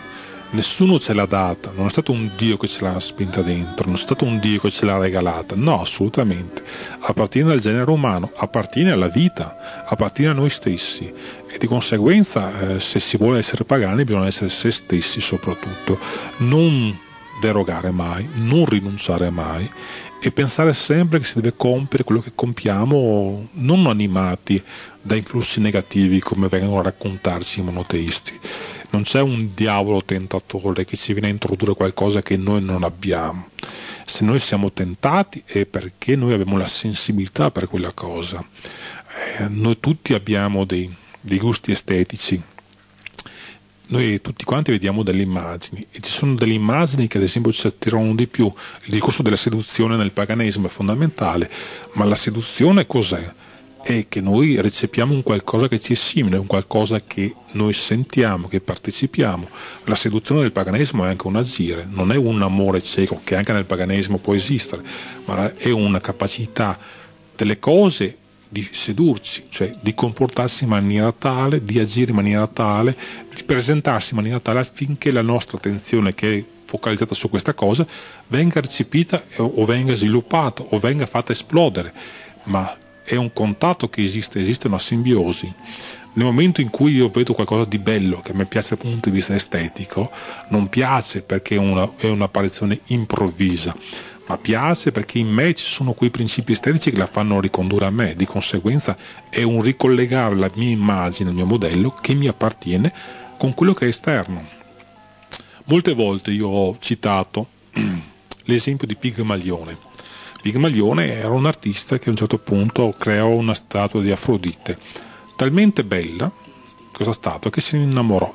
Nessuno ce l'ha data, non è stato un Dio che ce l'ha spinta dentro, non è stato un Dio che ce l'ha regalata, no, assolutamente. Appartiene al genere umano, appartiene alla vita, appartiene a noi stessi, e di conseguenza se si vuole essere pagani bisogna essere se stessi soprattutto, non derogare mai, non rinunciare mai, e pensare sempre che si deve compiere quello che compiamo, non animati da influssi negativi come vengono a raccontarci i monoteisti. Non c'è un diavolo tentatore che ci viene a introdurre qualcosa che noi non abbiamo. Se noi siamo tentati è perché noi abbiamo la sensibilità per quella cosa. Noi tutti abbiamo dei gusti estetici. Noi tutti quanti vediamo delle immagini, e ci sono delle immagini che ad esempio ci attirano di più. Il discorso della seduzione nel paganesimo è fondamentale, ma la seduzione cos'è? È che noi recepiamo un qualcosa che ci è simile, un qualcosa che noi sentiamo, che partecipiamo. La seduzione del paganesimo è anche un agire, non è un amore cieco che anche nel paganesimo può esistere, ma è una capacità delle cose di sedurci, cioè di comportarsi in maniera tale, di agire in maniera tale, di presentarsi in maniera tale affinché la nostra attenzione, che è focalizzata su questa cosa, venga recepita o venga sviluppata o venga fatta esplodere. Ma è un contatto che esiste una simbiosi. Nel momento in cui io vedo qualcosa di bello che mi piace dal punto di vista estetico, non piace perché è un'apparizione improvvisa, ma piace perché in me ci sono quei principi estetici che la fanno ricondurre a me. Di conseguenza è un ricollegare la mia immagine, il mio modello che mi appartiene con quello che è esterno. Molte volte io ho citato l'esempio di Pigmalione. Pigmalione era un artista che a un certo punto creò una statua di Afrodite, talmente bella questa statua che se ne innamorò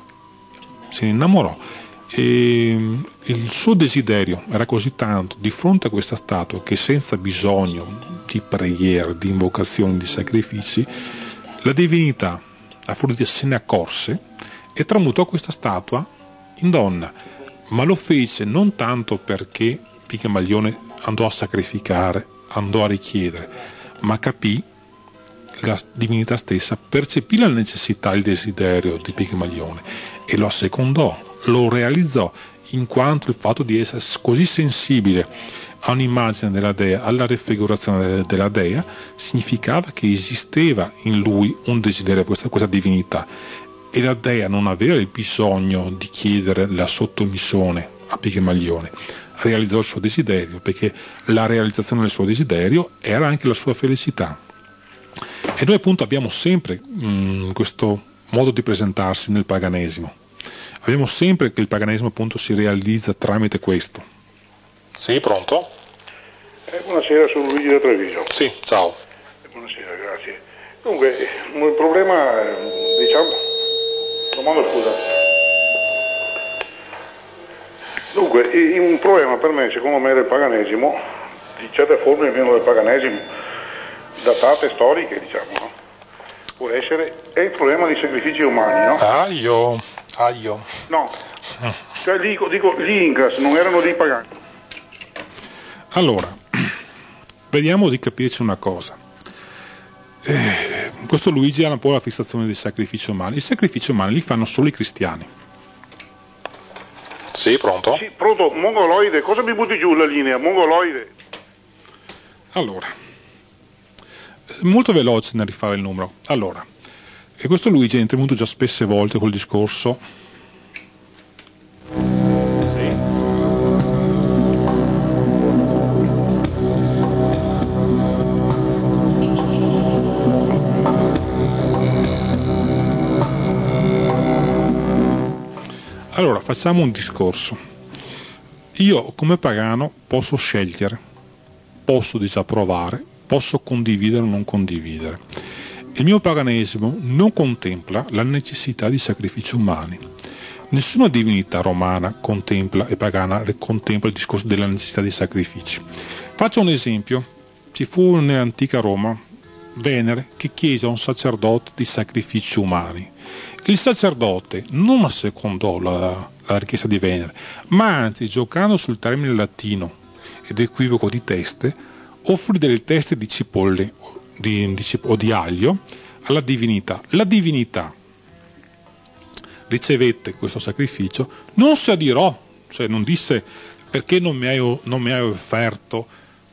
e il suo desiderio era così tanto di fronte a questa statua che senza bisogno di preghiere, di invocazioni, di sacrifici, la divinità Afrodite se ne accorse e tramutò questa statua in donna, ma lo fece non tanto perché Pigmalione andò a sacrificare, andò a richiedere, ma capì, la divinità stessa percepì la necessità, il desiderio di Pigmalione e lo assecondò, lo realizzò, in quanto il fatto di essere così sensibile a un'immagine della dea, alla raffigurazione della dea, significava che esisteva in lui un desiderio per questa divinità, e la dea non aveva il bisogno di chiedere la sottomissione a Pigmalione. Realizzò il suo desiderio, perché la realizzazione del suo desiderio era anche la sua felicità. E noi appunto abbiamo sempre questo modo di presentarsi nel paganesimo. Abbiamo sempre che il paganesimo appunto si realizza tramite questo. Sì, pronto? Buonasera, sono Luigi da Treviso. Sì, ciao. Buonasera, grazie. Dunque, il problema, diciamo, domanda scusa. Dunque, un problema per me, secondo me, del paganesimo, di certe forme almeno del paganesimo, datate storiche, diciamo, no? Può essere, è il problema dei sacrifici umani, no? Aio. No, cioè dico, gli Incas non erano dei pagani. Allora, vediamo di capirci una cosa. Questo Luigi ha un po' la fissazione dei sacrifici umani. I sacrifici umani li fanno solo i cristiani. Sì, pronto? Sì, pronto, mongoloide, cosa mi butti giù la linea? Mongoloide. Allora, molto veloce nel rifare il numero. Allora, e questo Luigi è intervenuto già spesse volte col discorso. Sì. Allora, facciamo un discorso. Io come pagano posso scegliere, posso disapprovare, posso condividere o non condividere. Il mio paganesimo non contempla la necessità di sacrifici umani. Nessuna divinità romana contempla e pagana contempla il discorso della necessità di sacrifici. Faccio un esempio. Ci fu nell'antica Roma Venere che chiese a un sacerdote di sacrifici umani. Il sacerdote non assecondò la richiesta di Venere, ma anzi, giocando sul termine latino ed equivoco di teste, offrì delle teste di cipolle o di aglio alla divinità. La divinità ricevette questo sacrificio, non si adirò, cioè non disse perché non mi hai offerto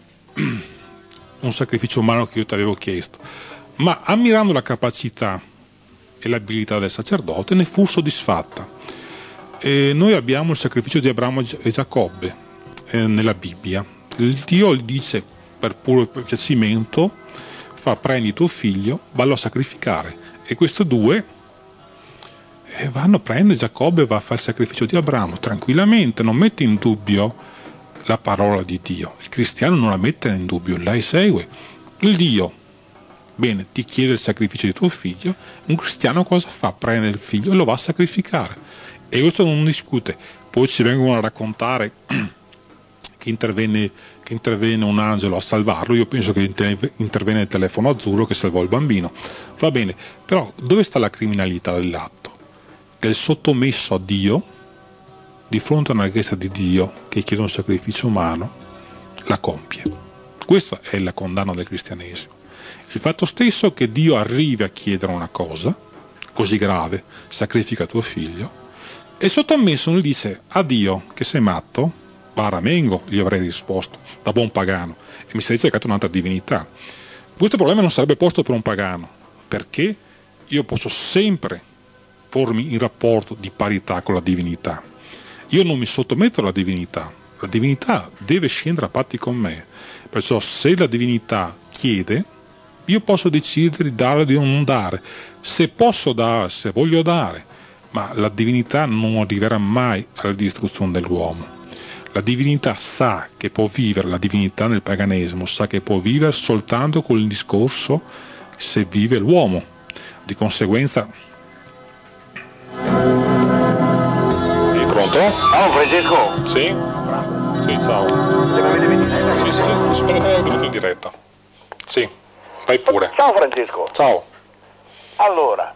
un sacrificio umano che io ti avevo chiesto, ma ammirando la capacità e l'abilità del sacerdote ne fu soddisfatta. E noi abbiamo il sacrificio di Abramo e Giacobbe nella Bibbia. Dio gli dice per puro piacimento, prendi tuo figlio, vallo a sacrificare, e questi due vanno a prendere Giacobbe e va a fare il sacrificio di Abramo tranquillamente, non mette in dubbio la parola di Dio. Il cristiano non la mette in dubbio, la esegue. Il Dio, bene, ti chiede il sacrificio di tuo figlio, un cristiano cosa fa? Prende il figlio e lo va a sacrificare, e questo non discute. Poi ci vengono a raccontare che intervenne un angelo a salvarlo. Io penso che intervenne il telefono azzurro che salvò il bambino, va bene, però dove sta la criminalità dell'atto? Del sottomesso a Dio di fronte a una richiesta di Dio che chiede un sacrificio umano, la compie. Questa è la condanna del cristianesimo. Il fatto stesso che Dio arrivi a chiedere una cosa così grave, sacrifica tuo figlio, e sottomesso gli dice a Dio che sei matto, Baramengo, gli avrei risposto da buon pagano, e mi sei cercato un'altra divinità. Questo problema non sarebbe posto per un pagano, perché io posso sempre pormi in rapporto di parità con la divinità. Io non mi sottometto alla divinità, la divinità deve scendere a patti con me, perciò se la divinità chiede, io posso decidere di dare o di non dare, se posso dare, se voglio dare, ma la divinità non arriverà mai alla distruzione dell'uomo. La divinità sa che può vivere, la divinità nel paganesimo sa che può vivere soltanto con il discorso se vive l'uomo. Di conseguenza... Pronto? Ciao Francesco. Sì? Sì, ciao. Sì, spero che abbia venuto in diretta. Sì, vai pure. Ciao Francesco. Ciao. Allora,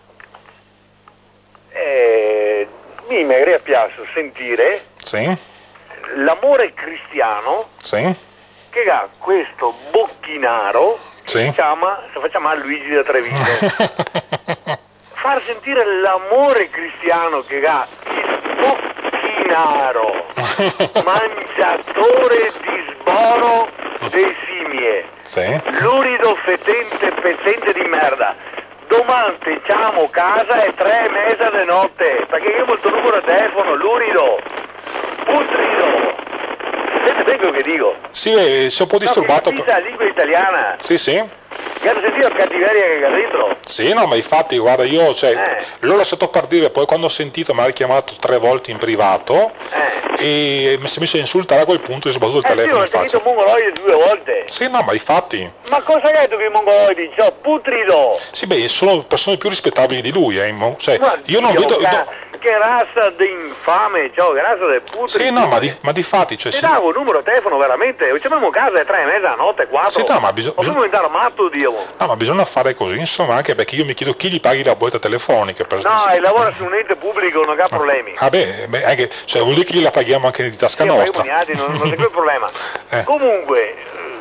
mi piace sentire l'amore cristiano che ha questo bocchinaro che si chiama Luigi da Treviso. Far sentire l'amore cristiano che ha il bocchinaro, mangiatore di sboro dei simie, lurido fetente pezzente di merda. Domani facciamo casa e 3:30 di notte, perché io ho il tuo numero di telefono, lurido, putrido. Sente bene quello che dico? Sì, sono un po' disturbato. No, la lingua italiana. Sì. Che hanno sentito la cattiveria che ha dentro? Sì, no, ma infatti, guarda, io, l'ho lasciato partire, poi quando ho sentito mi ha chiamato 3 volte in privato e mi si è messo a insultare, a quel punto ho sbattuto il telefono in faccia. Sì, ho sentito mongoloide 2 volte. Sì, no, ma infatti. Ma cosa hai detto che i mongoloidi? Cioè, putrido. Sì, beh, sono persone più rispettabili di lui, io non vedo... Che razza di infame, che razza di putrido. Sì, no, ma di fatti, ti davo il numero di telefono veramente, facciamo casa alle 3:30 la notte, 4. Sì, no, ma bisogna diventare matto, Dio. No, ma bisogna fare così, insomma, anche perché io mi chiedo chi gli paghi la bolletta telefonica. No, e lavora su un ente pubblico, non ha problemi. Anche, vuol dire che gliela paghiamo anche di tasca nostra. Non c'è quel problema. Comunque,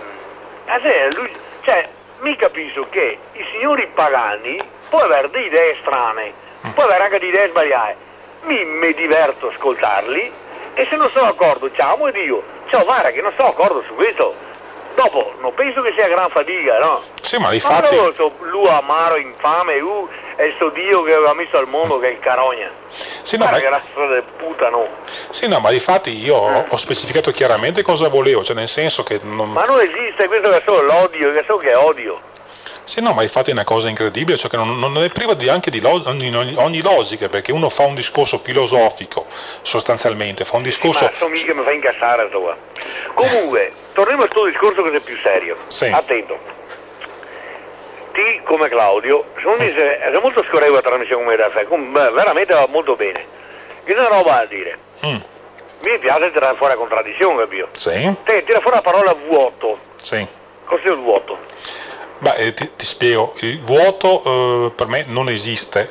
mi capisco che i signori pagani può avere delle idee strane, può avere anche delle idee sbagliate. Mi diverto a ascoltarli, e se non sono d'accordo, ciao Dio, guarda che non sono d'accordo su questo. Dopo, non penso che sia gran fatica, no? Sì, ma infatti... Ma lui amaro, infame, è il suo Dio che aveva messo al mondo, che è il carogna. Sì, no, che razza del putano. Sì, no, ma difatti io ho specificato chiaramente cosa volevo, nel senso che non... Ma non esiste, questo è solo l'odio, che so che è odio. Sì, no, ma infatti è una cosa incredibile, che non è priva anche di ogni logica, perché uno fa un discorso filosofico, sostanzialmente, fa un discorso... Sì, ma so mica mi fa incassare sto qua. Comunque, torniamo al tuo discorso che è più serio. Sì. Attento. Ti, come Claudio, è molto scorrevole la trasmissione come da veramente va molto bene. Io ho una roba a dire. Mi piace tirare fuori la contraddizione, capito? Sì. Tira fuori la parola vuoto. Sì. Cos'è il vuoto? Beh, ti spiego, il vuoto per me non esiste.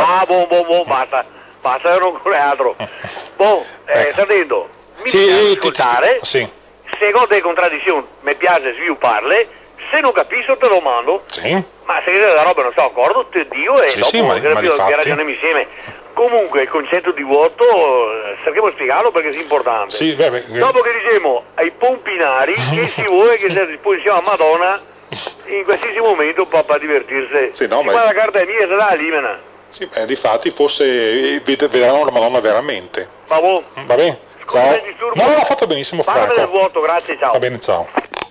Basta, non con altro. Sta dentro, mi piace ascoltare, se ho delle contraddizioni mi piace svilupparle, se non capisco te lo mando, ma se la roba non sto d'accordo, te dico e dopo che ragioniamo insieme. Comunque il concetto di vuoto cerchiamo di spiegarlo perché è importante. Sì, dopo che diciamo ai pompinari che si vuole che sia a disposizione a Madonna in qualsiasi momento per divertirsi. Sì, no, ma la carta è mia sarà limena. Sì, difatti forse vedranno la Madonna veramente. Va bene, ciao. No, ha fatto benissimo Franco. Parlami del vuoto, grazie, ciao. Va bene, ciao.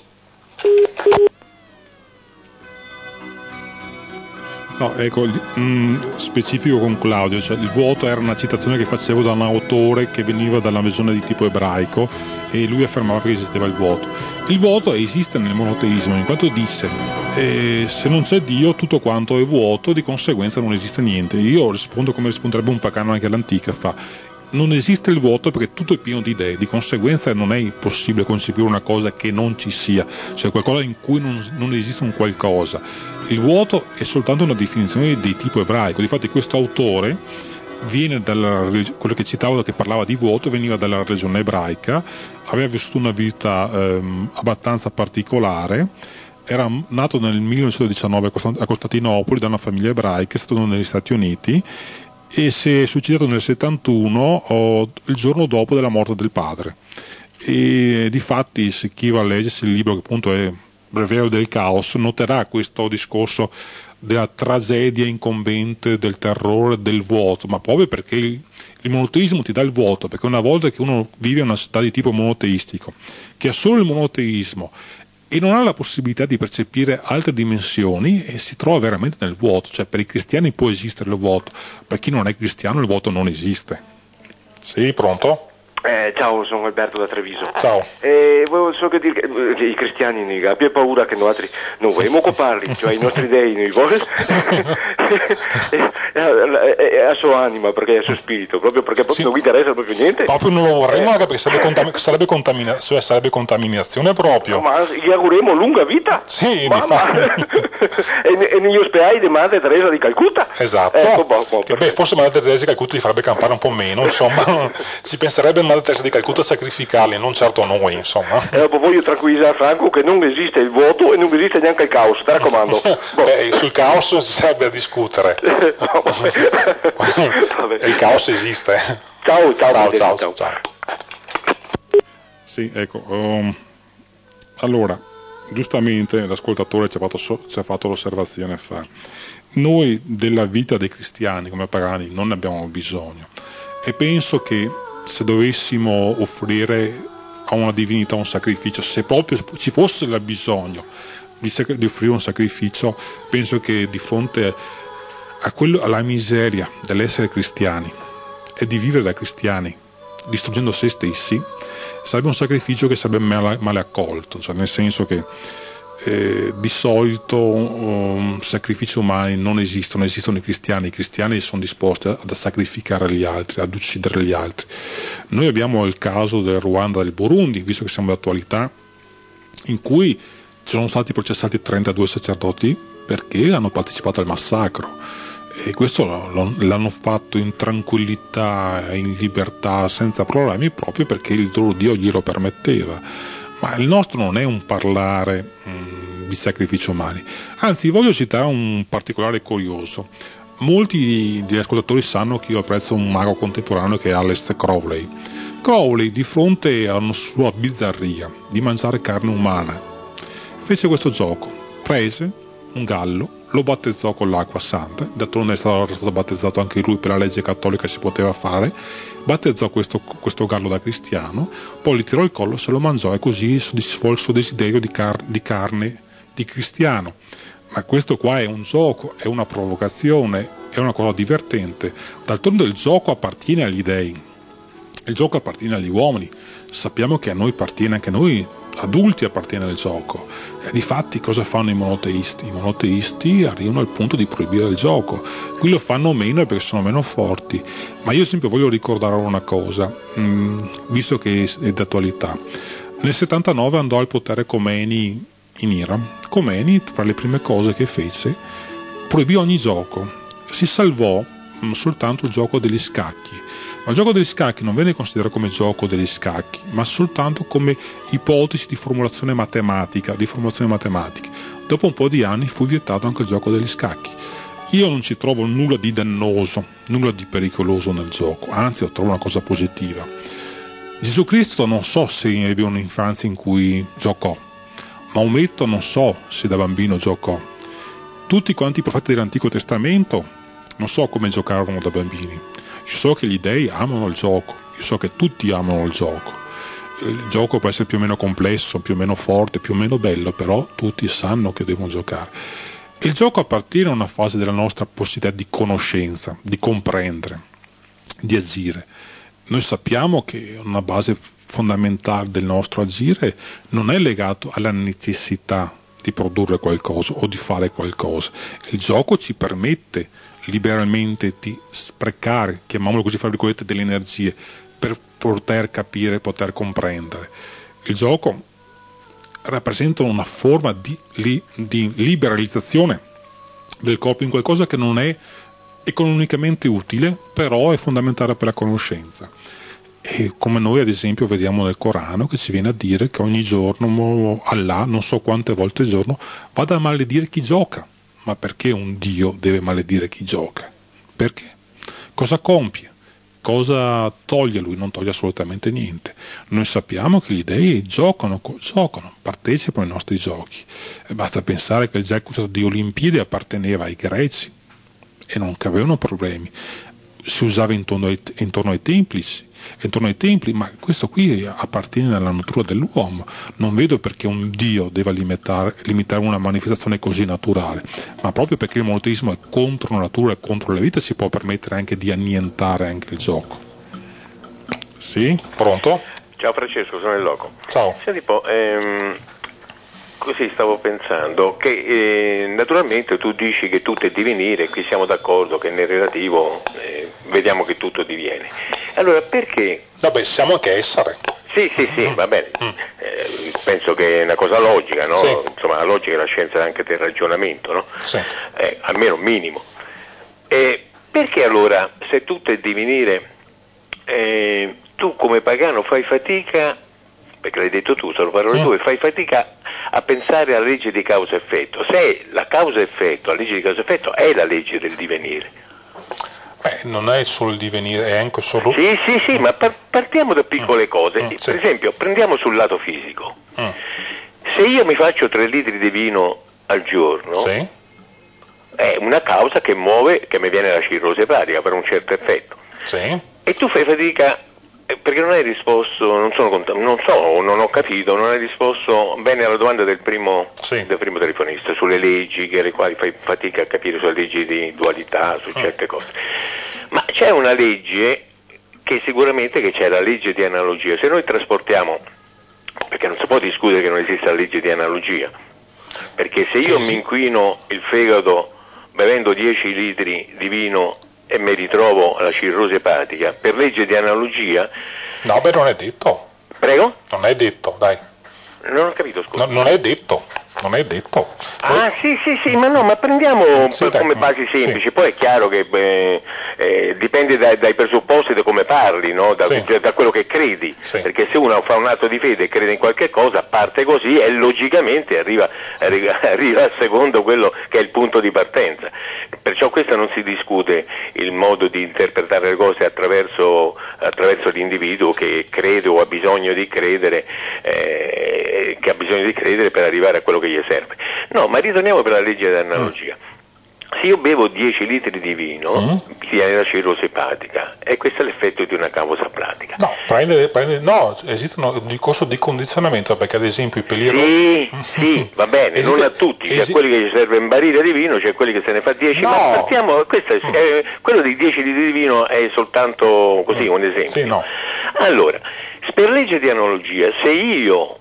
No, ecco, specifico con Claudio, cioè il vuoto era una citazione che facevo da un autore che veniva dalla visione di tipo ebraico e lui affermava che esisteva il vuoto. Il vuoto esiste nel monoteismo, in quanto disse se non c'è Dio tutto quanto è vuoto, di conseguenza non esiste niente. Io rispondo come risponderebbe un pagano anche all'antica, non esiste il vuoto perché tutto è pieno di idee, di conseguenza non è possibile concepire una cosa che non ci sia, cioè qualcosa in cui non esiste un qualcosa. Il vuoto è soltanto una definizione di tipo ebraico, difatti questo autore viene quello che citavo, che parlava di vuoto, veniva dalla regione ebraica, aveva vissuto una vita abbastanza particolare, era nato nel 1919 a Costantinopoli da una famiglia ebraica, è stato negli Stati Uniti e si è suicidato nel 71 il giorno dopo della morte del padre. E difatti se chi va a leggersi il libro, che appunto è Breviario del Caos, noterà questo discorso della tragedia incombente, del terrore, del vuoto, ma proprio perché il monoteismo ti dà il vuoto, perché una volta che uno vive in una società di tipo monoteistico, che ha solo il monoteismo e non ha la possibilità di percepire altre dimensioni, e si trova veramente nel vuoto. Cioè per i cristiani può esistere il vuoto, per chi non è cristiano il vuoto non esiste. Sì, pronto? Ciao, sono Alberto da Treviso. Ciao. Volevo solo dire che i cristiani abbiamo paura che noi altri non vogliamo occuparli, cioè i nostri dei noi vogliono è a sua anima, perché è a suo spirito, proprio perché proprio non mi interessa proprio niente. Proprio non lo vorremmo, perché sarebbe contaminazione proprio. No, ma gli auguremo lunga vita. Sì, e negli ospedali di Madre Teresa di Calcutta. Esatto. Forse Madre Teresa di Calcutta li farebbe campare un po' meno, insomma. Si penserebbe a Madre Teresa di Calcutta a sacrificarli, non certo noi, insomma. E dopo voglio tranquillizzare Franco che non esiste il vuoto e non esiste neanche il caos, ti raccomando. Sul caos si serve a discutere. Vabbè. Il caos esiste. Ciao. Sì, ecco. Allora, giustamente l'ascoltatore ci ha fatto l'osservazione noi della vita dei cristiani come pagani non ne abbiamo bisogno, e penso che se dovessimo offrire a una divinità un sacrificio, se proprio ci fosse il bisogno di offrire un sacrificio, penso che di fronte alla miseria dell'essere cristiani e di vivere da cristiani distruggendo se stessi, sarebbe un sacrificio che sarebbe male accolto, cioè nel senso che di solito sacrifici umani non esistono i cristiani sono disposti a sacrificare gli altri, ad uccidere gli altri. Noi abbiamo il caso del Ruanda e del Burundi, visto che siamo d'attualità, in cui ci sono stati processati 32 sacerdoti perché hanno partecipato al massacro, e questo l'hanno fatto in tranquillità, in libertà, senza problemi, proprio perché il loro Dio glielo permetteva. Ma il nostro non è un parlare di sacrifici umani. Anzi, voglio citare un particolare curioso. Molti degli ascoltatori sanno che io apprezzo un mago contemporaneo che è Aleister Crowley. Crowley, di fronte alla sua bizzarria di mangiare carne umana, fece questo gioco. Prese un gallo, lo battezzò con l'acqua santa, d'altronde è stato battezzato anche lui, per la legge cattolica si poteva fare, battezzò questo gallo da cristiano, poi gli tirò il collo, se lo mangiò, e così soddisfò il suo desiderio di carne di cristiano. Ma questo qua è un gioco, è una provocazione, è una cosa divertente. D'altronde il gioco appartiene agli dei, il gioco appartiene agli uomini, sappiamo che a noi appartiene, anche a noi adulti appartiene il gioco. E difatti cosa fanno i monoteisti? I monoteisti arrivano al punto di proibire il gioco. Qui lo fanno meno perché sono meno forti, ma io sempre voglio ricordare una cosa, visto che è d'attualità. Nel 79 andò al potere Khomeini in Iran. Khomeini, tra le prime cose che fece, proibì ogni gioco, si salvò soltanto il gioco degli scacchi. Ma il gioco degli scacchi non venne considerato come gioco degli scacchi, ma soltanto come ipotesi di formulazione matematica. Dopo un po' di anni fu vietato anche il gioco degli scacchi. io non ci trovo nulla di dannoso, nulla di pericoloso nel gioco, anzi lo trovo una cosa positiva. Gesù Cristo non so se ebbe un'infanzia in cui giocò, Maometto non so se da bambino giocò, tutti quanti i profeti dell'Antico Testamento non so come giocarono da bambini. Io so che gli dei amano il gioco, io so che tutti amano il gioco. Il gioco può essere più o meno complesso, più o meno forte, più o meno bello, però tutti sanno che devono giocare. Il gioco appartiene a una fase della nostra possibilità di conoscenza, di comprendere, di agire. Noi sappiamo che una base fondamentale del nostro agire non è legato alla necessità di produrre qualcosa o di fare qualcosa. Il gioco ci permette liberalmente di sprecare, chiamiamolo così, fra virgolette, delle energie per poter capire, poter comprendere. Il gioco rappresenta una forma di liberalizzazione del corpo in qualcosa che non è economicamente utile, però è fondamentale per la conoscenza. E come noi ad esempio vediamo nel Corano, che ci viene a dire che ogni giorno Allah, non so quante volte al giorno, vada a maledire chi gioca. Ma perché un Dio deve maledire chi gioca? Perché? Cosa compie? Cosa toglie lui? Non toglie assolutamente niente. Noi sappiamo che gli dei giocano, partecipano ai nostri giochi. E basta pensare che il gioco di Olimpiadi apparteneva ai greci e non avevano problemi. Si usava intorno ai templi, ma questo qui appartiene alla natura dell'uomo. Non vedo perché un Dio debba limitare una manifestazione così naturale, ma proprio perché il monoteismo è contro la natura e contro la vita si può permettere anche di annientare anche il gioco. Sì? Pronto? Ciao Francesco, sono il Loco. Ciao. Senti un po', così stavo pensando che naturalmente tu dici che tutto è divenire, qui siamo d'accordo che nel relativo vediamo che tutto diviene. Allora perché? Vabbè, siamo anche essere. Sì, va bene. Penso che è una cosa logica, no? Sì. Insomma, la logica è la scienza anche del ragionamento, no? Sì. Almeno minimo. Perché allora, se tutto è divenire, tu come pagano fai fatica, perché l'hai detto tu, sono parole tue, fai fatica a pensare alla legge di causa-effetto. Se la causa-effetto, la legge di causa-effetto è la legge del divenire. Non è solo il divenire, è anche solo... Sì, ma partiamo da piccole cose. Sì. Per esempio, prendiamo sul lato fisico. Se io mi faccio 3 litri di vino al giorno, Sì. è una causa che mi viene la cirrosi epatica per un certo effetto. Sì. E tu fai fatica, perché non hai risposto, non ho capito, non hai risposto bene alla domanda del primo telefonista, sulle leggi, che le quali fai fatica a capire, sulle leggi di dualità, su certe cose. Ma c'è una legge che sicuramente che c'è la legge di analogia. Se noi trasportiamo, perché non si può discutere che non esiste la legge di analogia, perché se io mi inquino il fegato bevendo 10 litri di vino e mi ritrovo la cirrosi epatica, per legge di analogia... No, beh, non è detto. Prego? Non è detto, dai. Non ho capito, scusa. Non è detto. Ah, sì, ma prendiamo come basi semplici, sì. Poi è chiaro che dipende dai presupposti, da come parli, no? Da quello che credi, sì. Perché se uno fa un atto di fede e crede in qualche cosa, parte così e logicamente arriva al secondo quello che è il punto di partenza. Perciò questo non si discute il modo di interpretare le cose attraverso l'individuo che crede o ha bisogno di credere, per arrivare a quello che gli serve. No, ma ritorniamo per la legge dell'analogia. Se io bevo 10 litri di vino, mi viene la cirrosi epatica, e questo è l'effetto di una causa pratica. No, esiste un discorso di condizionamento, perché ad esempio i pelironi... Sì, va bene, non a tutti, c'è quelli che gli serve un barile di vino, c'è quelli che se ne fa 10, ma partiamo, quello di 10 litri di vino è soltanto così, un esempio. Sì, no. Allora, per legge di analogia, se io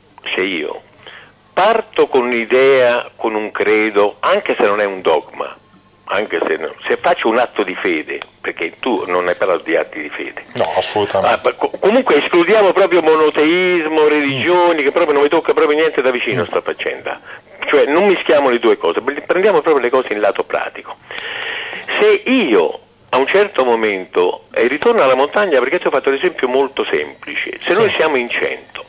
parto con un'idea, con un credo, anche se non è un dogma, se faccio un atto di fede, perché tu non hai parlato di atti di fede. No, assolutamente. Comunque escludiamo proprio monoteismo, religioni, che proprio non mi tocca proprio niente da vicino sta faccenda. Cioè non mischiamo le due cose, prendiamo proprio le cose in lato pratico. Se io a un certo momento, e ritorno alla montagna perché ti ho fatto l'esempio molto semplice, se noi siamo in 100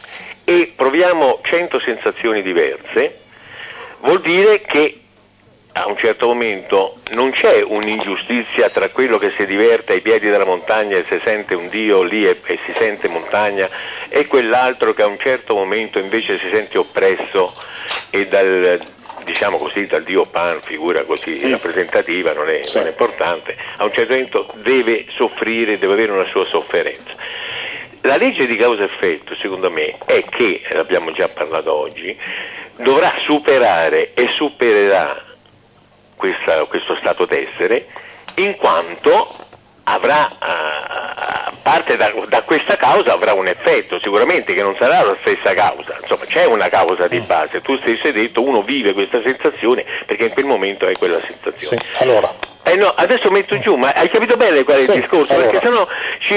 e proviamo 100 sensazioni diverse, vuol dire che a un certo momento non c'è un'ingiustizia tra quello che si diverte ai piedi della montagna e si sente un Dio lì e si sente montagna, e quell'altro che a un certo momento invece si sente oppresso e dal Dio Pan, figura così rappresentativa, non è importante, a un certo momento deve soffrire, deve avere una sua sofferenza. La legge di causa-effetto, secondo me, è che, l'abbiamo già parlato oggi, dovrà superare e supererà questo stato d'essere, in quanto avrà parte da questa causa avrà un effetto, sicuramente che non sarà la stessa causa, insomma c'è una causa di base, tu stesso hai detto, uno vive questa sensazione perché in quel momento è quella sensazione. Sì, allora. No, adesso metto giù, ma hai capito bene qual è il discorso? Allora. Perché sennò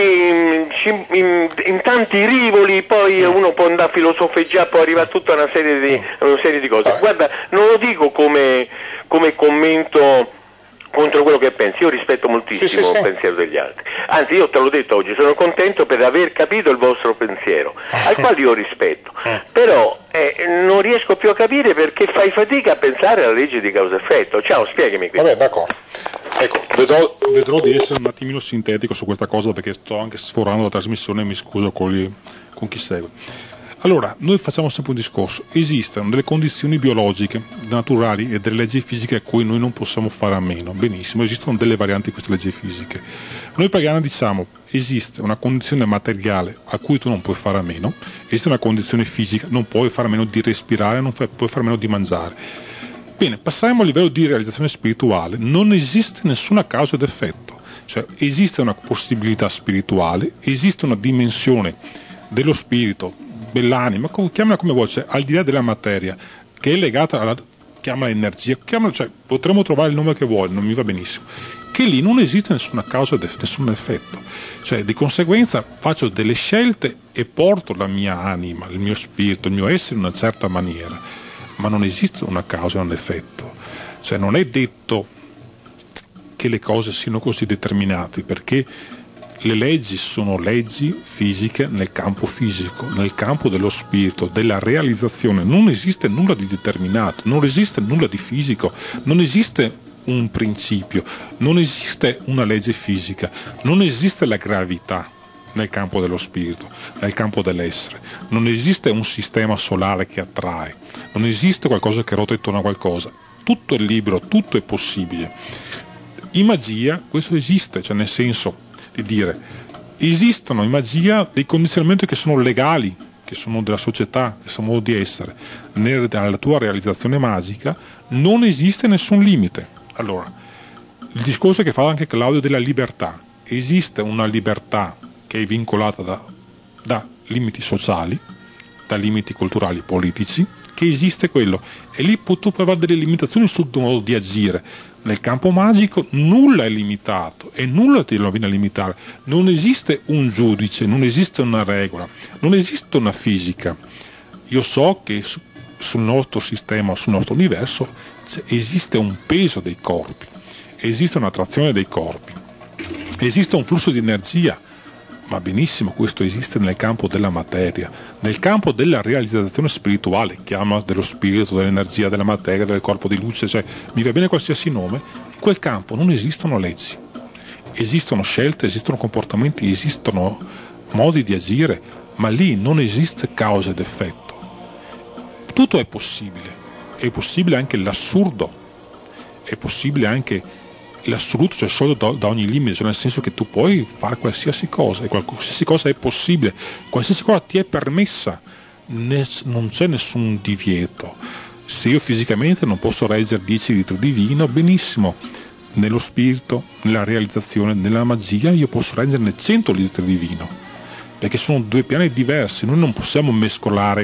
in tanti rivoli poi uno può andare a filosofeggiare, poi arriva a tutta una serie di cose. Guarda, non lo dico come commento contro quello che pensi, io rispetto moltissimo il pensiero degli altri, anzi io te l'ho detto oggi, sono contento per aver capito il vostro pensiero, al quale io rispetto, però non riesco più a capire perché fai fatica a pensare alla legge di causa-effetto. Ciao, spiegami questo. Vabbè, d'accordo. Ecco, vedrò di essere un attimino sintetico su questa cosa perché sto anche sforando la trasmissione e mi scuso con chi segue. Allora, noi facciamo sempre un discorso, esistono delle condizioni biologiche, naturali e delle leggi fisiche a cui noi non possiamo fare a meno, benissimo, esistono delle varianti di queste leggi fisiche. Noi pagani diciamo, esiste una condizione materiale a cui tu non puoi fare a meno, esiste una condizione fisica, non puoi fare a meno di respirare, non puoi fare a meno di mangiare. Bene, passiamo a livello di realizzazione spirituale, non esiste nessuna causa ed effetto, cioè esiste una possibilità spirituale, esiste una dimensione dello spirito, dell'anima, chiamala come vuoi, cioè al di là della materia, che è legata alla, chiamala energia, cioè potremmo trovare il nome che vuoi, non mi va benissimo, che lì non esiste nessuna causa e nessun effetto, cioè di conseguenza faccio delle scelte e porto la mia anima, il mio spirito, il mio essere in una certa maniera, ma non esiste una causa e un effetto, cioè non è detto che le cose siano così determinate, perché le leggi sono leggi fisiche nel campo fisico, nel campo dello spirito, della realizzazione. Non esiste nulla di determinato, non esiste nulla di fisico, non esiste un principio, non esiste una legge fisica, non esiste la gravità nel campo dello spirito, nel campo dell'essere, non esiste un sistema solare che attrae, non esiste qualcosa che ruota intorno a qualcosa, tutto è libero, tutto è possibile. In magia questo esiste, cioè nel senso di dire, esistono in magia dei condizionamenti che sono legali, che sono della società, che sono modo di essere. Nella tua realizzazione magica non esiste nessun limite. Allora, il discorso che fa anche Claudio della libertà, esiste una libertà che è vincolata da limiti sociali, da limiti culturali, politici, che esiste quello, e lì tu puoi avere delle limitazioni sul tuo modo di agire. Nel campo magico nulla è limitato e nulla ti lo viene a limitare, non esiste un giudice, non esiste una regola, non esiste una fisica. Io so che sul nostro sistema, sul nostro universo esiste un peso dei corpi, esiste un'attrazione dei corpi, esiste un flusso di energia, ma benissimo, questo esiste nel campo della materia, nel campo della realizzazione spirituale, chiama dello spirito, dell'energia, della materia, del corpo di luce, cioè mi va bene qualsiasi nome, in quel campo non esistono leggi, esistono scelte, esistono comportamenti, esistono modi di agire, ma lì non esiste causa ed effetto. Tutto è possibile anche l'assurdo, è possibile anche l'assoluto, cioè solo da ogni limite, cioè nel senso che tu puoi fare qualsiasi cosa, e qualsiasi cosa è possibile, qualsiasi cosa ti è permessa, non c'è nessun divieto. Se io fisicamente non posso reggere 10 litri di vino, benissimo, nello spirito, nella realizzazione, nella magia io posso reggerne 100 litri di vino, perché sono due piani diversi, noi non possiamo mescolare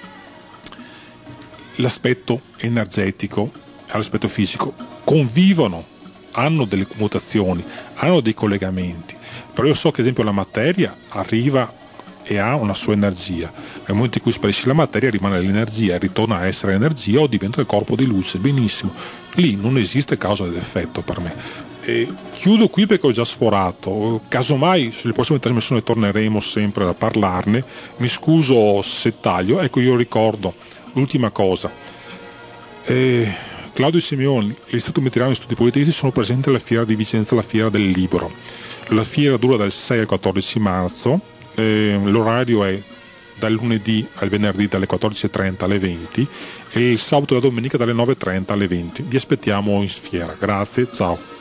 l'aspetto energetico all'aspetto fisico, convivono, hanno delle commutazioni, hanno dei collegamenti, però io so che ad esempio la materia arriva e ha una sua energia, nel momento in cui sparisce la materia rimane l'energia, ritorna a essere energia o diventa il corpo di luce, benissimo, lì non esiste causa ed effetto per me. E chiudo qui perché ho già sforato, casomai sulle prossime trasmissioni torneremo sempre a parlarne, mi scuso se taglio. Ecco, io ricordo l'ultima cosa, Claudio Simeoni e l'Istituto Metriano di Studi Politici sono presenti alla Fiera di Vicenza, la Fiera del Libro. La fiera dura dal 6 al 14 marzo, l'orario è dal lunedì al venerdì dalle 14.30 alle 20 e il sabato e la domenica dalle 9.30 alle 20. Vi aspettiamo in fiera. Grazie, ciao.